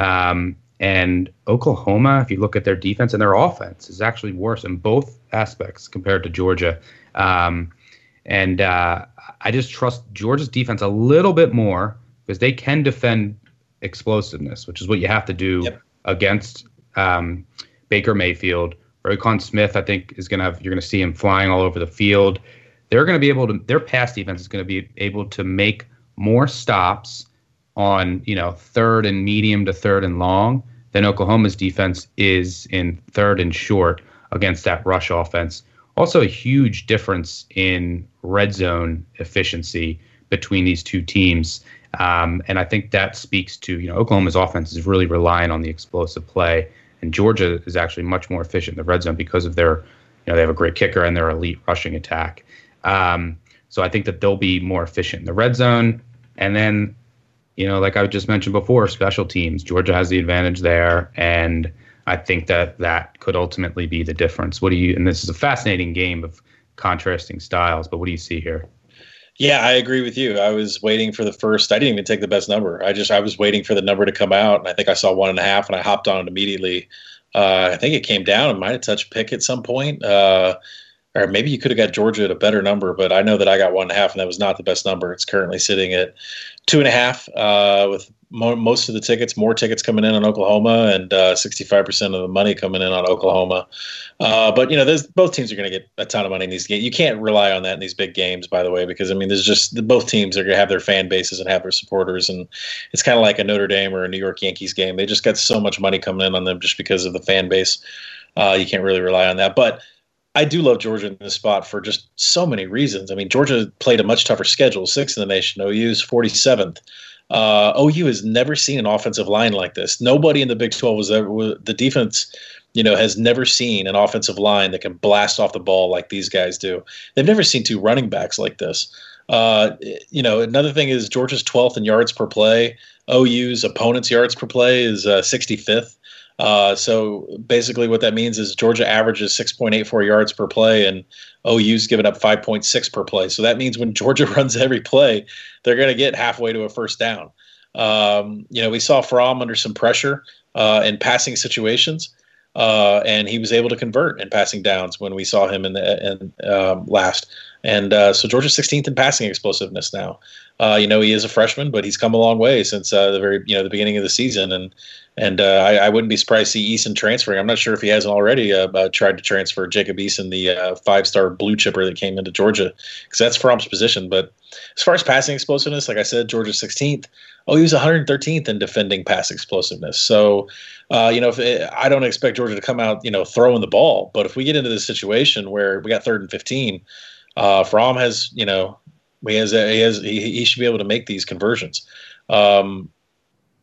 And Oklahoma, if you look at their defense and their offense, is actually worse in both aspects compared to Georgia. I just trust Georgia's defense a little bit more because they can defend explosiveness, which is what you have to do against Baker Mayfield. Roquan Smith, I think, you're going to see him flying all over the field. They're going to be able to, their pass defense is going to be able to make more stops on, third and medium to third and long than Oklahoma's defense is in third and short against that rush offense. Also a huge difference in red zone efficiency between these two teams. And I think that speaks to, Oklahoma's offense is really relying on the explosive play, and Georgia is actually much more efficient in the red zone because of their, they have a great kicker and their elite rushing attack. So I think that they'll be more efficient in the red zone. And then, like I just mentioned before, special teams, Georgia has the advantage there. And I think that could ultimately be the difference. And this is a fascinating game of contrasting styles, but what do you see here? Yeah, I agree with you. I was waiting for the first. I didn't even take the best number. I was waiting for the number to come out, and I think I saw 1.5, and I hopped on it immediately. I think it came down. It might have touched pick at some point, or maybe you could have got Georgia at a better number. But I know that I got 1.5, and that was not the best number. It's currently sitting at 2.5, with most of the tickets, more tickets coming in on Oklahoma, and 65% of the money coming in on Oklahoma. But both teams are going to get a ton of money in these games. You can't rely on that in these big games, by the way, because there's just both teams are going to have their fan bases and have their supporters, and it's kind of like a Notre Dame or a New York Yankees game. They just got so much money coming in on them just because of the fan base. You can't really rely on that, but I do love Georgia in this spot for just so many reasons. Georgia played a much tougher schedule, 6th in the nation. OU's 47th. OU has never seen an offensive line like this. Nobody in the Big 12 the defense, has never seen an offensive line that can blast off the ball like these guys do. They've never seen 2 running backs like this. Another thing is Georgia's 12th in yards per play. OU's opponent's yards per play is 65th. So basically what that means is Georgia averages 6.84 yards per play, and OU's given up 5.6 per play. So that means when Georgia runs every play, they're going to get halfway to a first down. We saw Fromm under some pressure in passing situations, and he was able to convert in passing downs when we saw him in last. And so Georgia's 16th in passing explosiveness now. He is a freshman, but he's come a long way since the beginning of the season. And I wouldn't be surprised to see Eason transferring. I'm not sure if he hasn't already tried to transfer Jacob Eason, the 5-star blue chipper that came into Georgia, because that's Fromm's position. But as far as passing explosiveness, like I said, Georgia's 16th. He was 113th in defending pass explosiveness. So, I don't expect Georgia to come out, throwing the ball. But if we get into this situation where we got 3rd and 15, Fromm has, he should be able to make these conversions.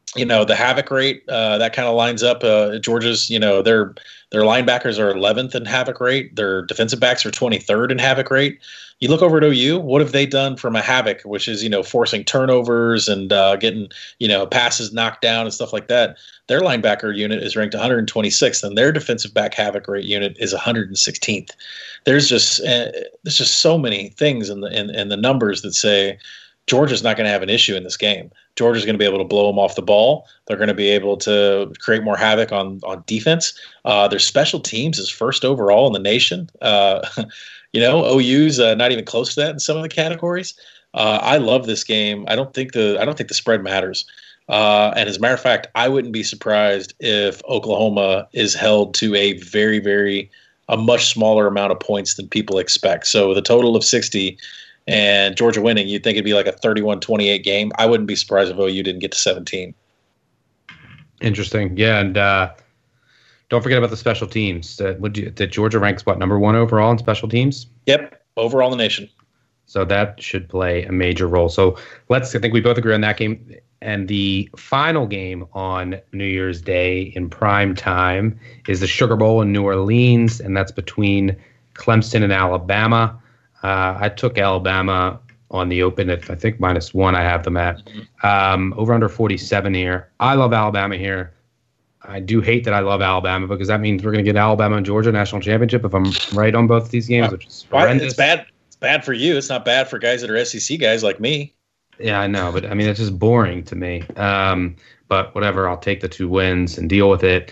The havoc rate, that kind of lines up. Georgia's, their linebackers are 11th in havoc rate. Their defensive backs are 23rd in havoc rate. You look over at OU, what have they done from a havoc, which is, forcing turnovers and getting, passes knocked down and stuff like that. Their linebacker unit is ranked 126th, and their defensive back havoc rate unit is 116th. There's just so many things in the numbers that say Georgia's not going to have an issue in this game. Georgia's going to be able to blow them off the ball. They're going to be able to create more havoc on defense. Their special teams is first overall in the nation. OU's not even close to that in some of the categories. I love this game. I don't think the spread matters. And as a matter of fact, I wouldn't be surprised if Oklahoma is held to a much smaller amount of points than people expect. So with a total of 60 and Georgia winning, you'd think it'd be like a 31-28 game. I wouldn't be surprised if OU didn't get to 17. Interesting. Yeah, and don't forget about the special teams. That Georgia ranks, number 1 overall in special teams? Yep, overall in the nation. So that should play a major role. So I think we both agree on that game. And the final game on New Year's Day in prime time is the Sugar Bowl in New Orleans, and that's between Clemson and Alabama. I took Alabama on the open at, I think, -1. I have them at over under 47 here. I love Alabama here. I do hate that I love Alabama because that means we're going to get Alabama and Georgia national championship if I'm right on both of these games, which is horrendous. It's bad. It's bad for you. It's not bad for guys that are SEC guys like me. Yeah, I know, but I mean, it's just boring to me. But whatever, I'll take the 2 wins and deal with it.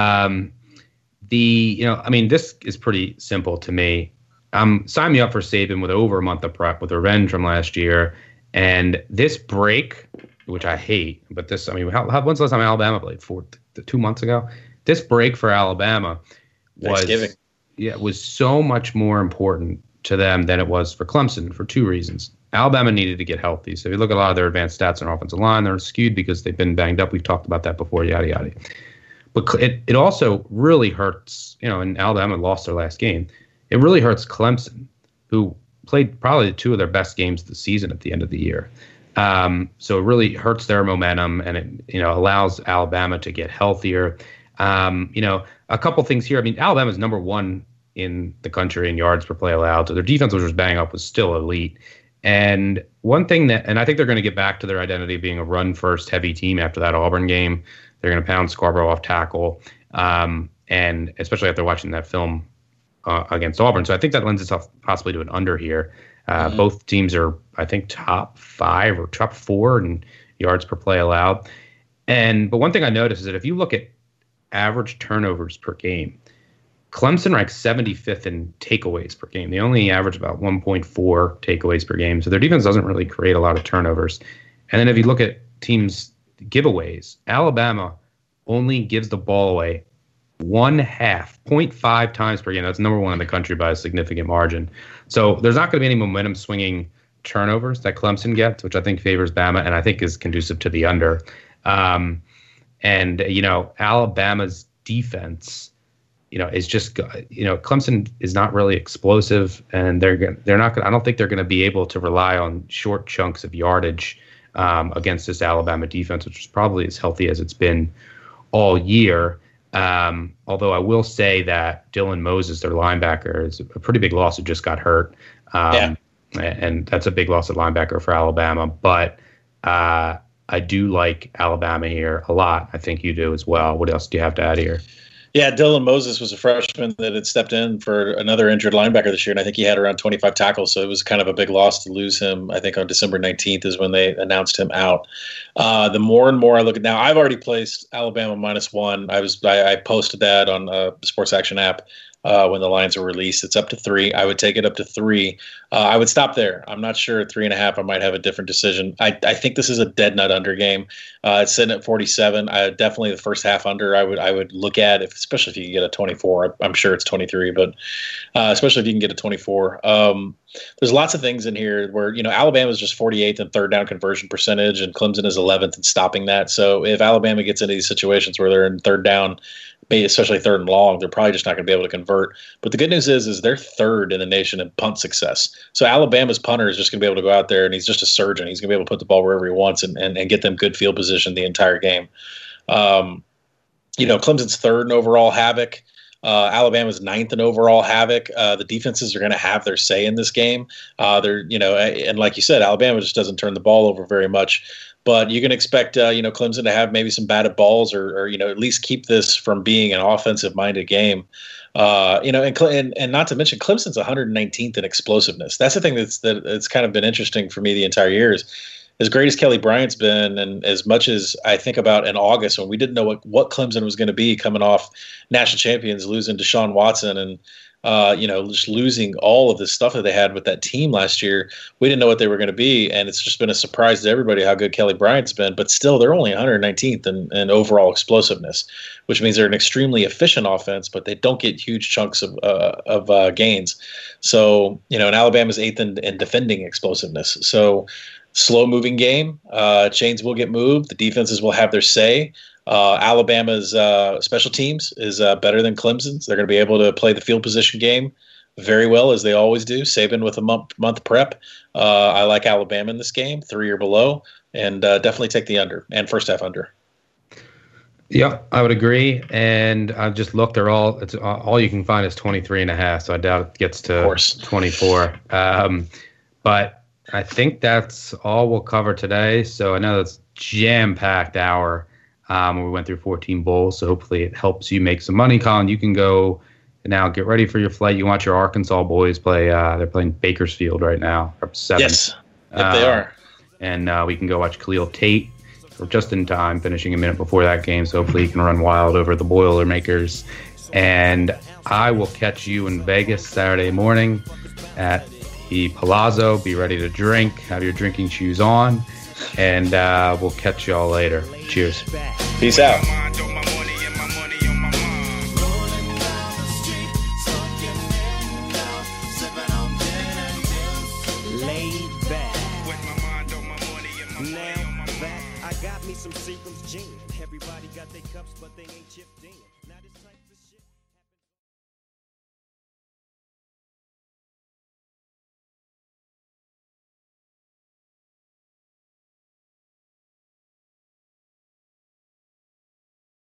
This is pretty simple to me. Sign me up for Saban with over a month of prep with revenge from last year. And this break, which I hate, but when's the last time Alabama played? 2 months ago? This break for Alabama was so much more important to them than it was for Clemson for 2 reasons. Alabama needed to get healthy. So if you look at a lot of their advanced stats on their offensive line, they're skewed because they've been banged up. We've talked about that before, yada, yada. But it also really hurts, and Alabama lost their last game. It really hurts Clemson, who played probably 2 of their best games of the season at the end of the year. So it really hurts their momentum, and it allows Alabama to get healthier. A couple things here. I mean, Alabama's number 1 in the country in yards per play allowed. So their defense, which was bang up, was still elite. And one thing and I think they're going to get back to their identity of being a run-first heavy team after that Auburn game. They're going to pound Scarborough off tackle, and especially after watching that film against Auburn. So I think that lends itself possibly to an under here. Both teams are, I think, top 5 or top 4 in yards per play allowed. But one thing I noticed is that if you look at average turnovers per game, Clemson ranks 75th in takeaways per game. They only average about 1.4 takeaways per game. So their defense doesn't really create a lot of turnovers. And then if you look at teams' giveaways, Alabama only gives the ball away 0.5 times per game. That's number 1 in the country by a significant margin. So there's not going to be any momentum swinging turnovers that Clemson gets, which I think favors Bama and I think is conducive to the under. Alabama's defense, is just, Clemson is not really explosive, and they're not going. I don't think they're going to be able to rely on short chunks of yardage against this Alabama defense, which is probably as healthy as it's been all year. Although I will say that Dylan Moses, their linebacker, is a pretty big loss who just got hurt. And that's a big loss at linebacker for Alabama. But I do like Alabama here a lot. I think you do as well. What else do you have to add here? Yeah, Dylan Moses was a freshman that had stepped in for another injured linebacker this year, and I think he had around 25 tackles, so it was kind of a big loss to lose him. I think on December 19th is when they announced him out. The more and more I look at now, I've already placed Alabama -1. I posted that on the Sports Action app when the lines were released. It's up to 3. I would take it up to 3. I would stop there. I'm not sure at 3.5 I might have a different decision. I think this is a dead nut under game. It's sitting at 47. Definitely the first half under I would look at, especially if you can get a 24. I'm sure it's 23, but especially if you can get a 24. There's lots of things in here where, Alabama is just 48th in third down conversion percentage, and Clemson is 11th in stopping that. So if Alabama gets into these situations where they're in third down, especially third and long, they're probably just not going to be able to convert. But the good news is they're third in the nation in punt success. So Alabama's punter is just going to be able to go out there, and he's just a surgeon. He's going to be able to put the ball wherever he wants and get them good field position the entire game. Clemson's third in overall havoc. Alabama's ninth in overall havoc. The defenses are going to have their say in this game. And like you said, Alabama just doesn't turn the ball over very much. But you can expect, Clemson to have maybe some batted balls or at least keep this from being an offensive-minded game. And not to mention Clemson's 119th in explosiveness. That's the thing that's kind of been interesting for me the entire year is as great as Kelly Bryant's been, and as much as I think about in August when we didn't know what Clemson was going to be coming off national champions, losing Deshaun Watson and just losing all of the stuff that they had with that team last year. We didn't know what they were going to be, and it's just been a surprise to everybody how good Kelly Bryant's been. But still, they're only 119th in overall explosiveness, which means they're an extremely efficient offense, but they don't get huge chunks of gains. So, and Alabama's 8th in defending explosiveness. So, slow-moving game. Chains will get moved. The defenses will have their say. Alabama's special teams is better than Clemson's. They're going to be able to play the field position game very well, as they always do. Saban with a month prep. I like Alabama in this game, 3 or below, and definitely take the under and first half under. Yeah, I would agree. And I've just looked. It's all you can find is 23.5. So I doubt it gets to 24. But I think that's all we'll cover today. So I know that's jam-packed hour. We went through 14 bowls, so hopefully it helps you make some money. Colin, you can go now, get ready for your flight. You want your Arkansas boys play. They're playing Bakersfield right now. Up 7. Yes, they are. And we can go watch Khalil Tate. We're just in time, finishing a minute before that game, so hopefully he can run wild over the Boilermakers. And I will catch you in Vegas Saturday morning at the Palazzo. Be ready to drink. Have your drinking shoes on. And we'll catch y'all later. Cheers. Peace out. Some Seagram's gin. Everybody got their cups, but they ain't chipped in. Now this type of